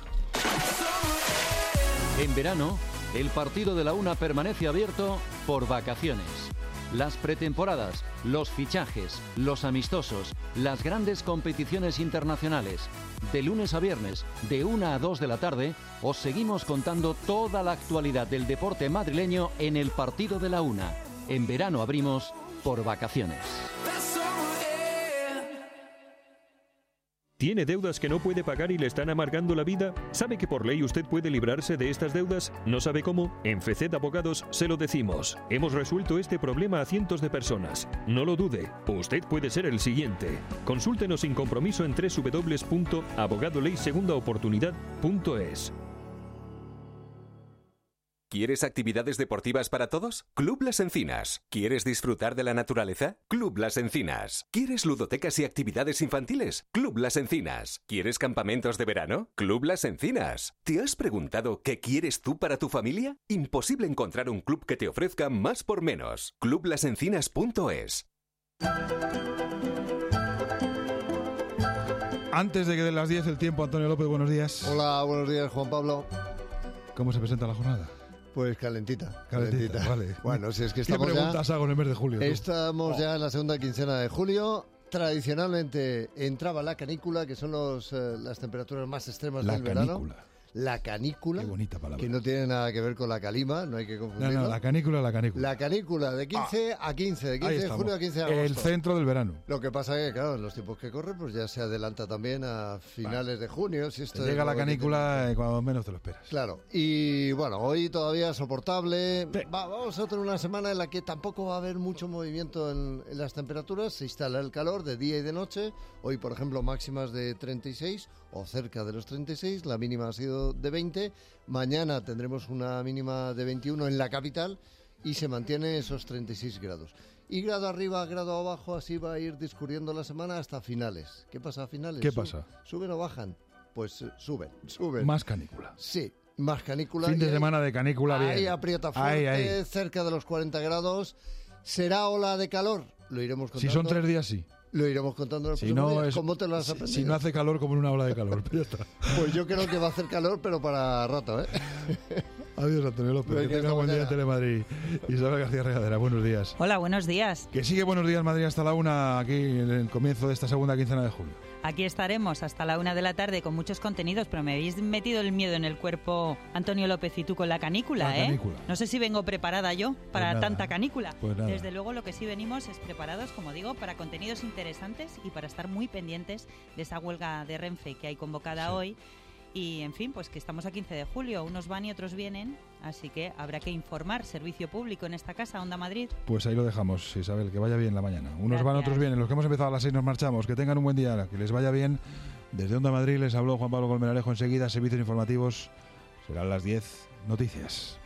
S10: En verano, el partido de la una permanece abierto por vacaciones. Las pretemporadas, los fichajes, los amistosos, las grandes competiciones internacionales. De lunes a viernes, de una a dos de la tarde, os seguimos contando toda la actualidad del deporte madrileño en el partido de la una. En verano abrimos por vacaciones.
S9: ¿Tiene deudas que no puede pagar y le están amargando la vida? ¿Sabe que por ley usted puede librarse de estas deudas? ¿No sabe cómo? En F C Abogados se lo decimos. Hemos resuelto este problema a cientos de personas. No lo dude, usted puede ser el siguiente. Consúltenos sin compromiso en doble u doble u doble u punto abogado ley segunda oportunidad punto es.
S11: ¿Quieres actividades deportivas para todos? Club Las Encinas. ¿Quieres disfrutar de la naturaleza? Club Las Encinas. ¿Quieres ludotecas y actividades infantiles? Club Las Encinas. ¿Quieres campamentos de verano? Club Las Encinas. ¿Te has preguntado qué quieres tú para tu familia? Imposible encontrar un club que te ofrezca más por menos. club las encinas punto es.
S1: Antes de que den las diez el tiempo, Antonio López, buenos días.
S14: Hola, buenos días, Juan Pablo.
S1: ¿Cómo se presenta la jornada?
S14: Pues calentita,
S1: calentita. Calentita, vale.
S14: Bueno, si es que estamos
S1: ¿Qué preguntas
S14: ya,
S1: hago en el mes de julio? Tú?
S14: Estamos oh. ya en la segunda quincena de julio. Tradicionalmente entraba la canícula, que son los, eh, las temperaturas más extremas
S1: la
S14: del
S1: canícula.
S14: verano. La canícula.
S1: Qué bonita palabra.
S14: Que no tiene nada que ver con la calima, no hay que confundirlo.
S1: No, no, la canícula, la canícula.
S14: La canícula, de quince ah. a quince, de quince de julio a quince de agosto.
S1: El centro del verano.
S14: Lo que pasa es que, claro, en los tiempos que corren, pues ya se adelanta también a finales vale. de junio. Si esto
S1: llega la canícula cuando menos te lo esperas.
S14: Claro, y bueno, hoy todavía soportable. Sí. Va, vamos a tener una semana en la que tampoco va a haber mucho movimiento en, en las temperaturas. Se instala el calor de día y de noche. Hoy, por ejemplo, máximas de treinta y seis o cerca de los treinta y seis, la mínima ha sido de veinte. Mañana tendremos una mínima de veintiuno en la capital y se mantiene esos treinta y seis grados. Y grado arriba, grado abajo, así va a ir discurriendo la semana hasta finales. ¿Qué pasa a finales?
S1: ¿Qué pasa?
S14: ¿Suben o bajan? Pues uh, suben, suben.
S1: Más canícula.
S14: Sí, más canícula.
S1: Fin de semana de canícula, bien.
S14: Ahí aprieta fuerte, ahí, ahí. cerca de los cuarenta grados. ¿Será ola de calor? Lo iremos contando.
S1: Si son tres días, sí.
S14: Lo iremos contando en el
S1: si
S14: próximo
S1: no
S14: día.
S1: Es,
S14: ¿Cómo te lo has aprendido?
S1: Si no hace calor, como en una ola de calor. Ya está.
S14: Pues yo creo que va a hacer calor, pero para rato, ¿eh?
S1: Adiós, Antonio López. Que tenga buen día en Telemadrid. Isabel García Regadera, buenos días.
S15: Hola, buenos días.
S1: Que sigue Buenos Días Madrid hasta la una, aquí en el comienzo de esta segunda quincena de julio.
S15: Aquí estaremos hasta la una de la tarde con muchos contenidos, pero me habéis metido el miedo en el cuerpo, Antonio López y tú, con la canícula,
S1: la
S15: ¿eh?
S1: canícula.
S15: No sé si vengo preparada yo para
S1: Pues
S15: tanta canícula.
S1: Pues nada.
S15: Desde luego lo que sí venimos es preparados, como digo, para contenidos interesantes y para estar muy pendientes de esa huelga de Renfe que hay convocada sí. hoy. Y, en fin, pues que estamos a quince de julio, unos van y otros vienen, así que habrá que informar, servicio público en esta casa, Onda Madrid.
S1: Pues ahí lo dejamos, Isabel, que vaya bien la mañana. Unos Gracias. van, otros vienen, los que hemos empezado a las seis nos marchamos, que tengan un buen día, que les vaya bien. Desde Onda Madrid les habló Juan Pablo Colmenarejo, enseguida, servicios informativos, serán las diez, noticias.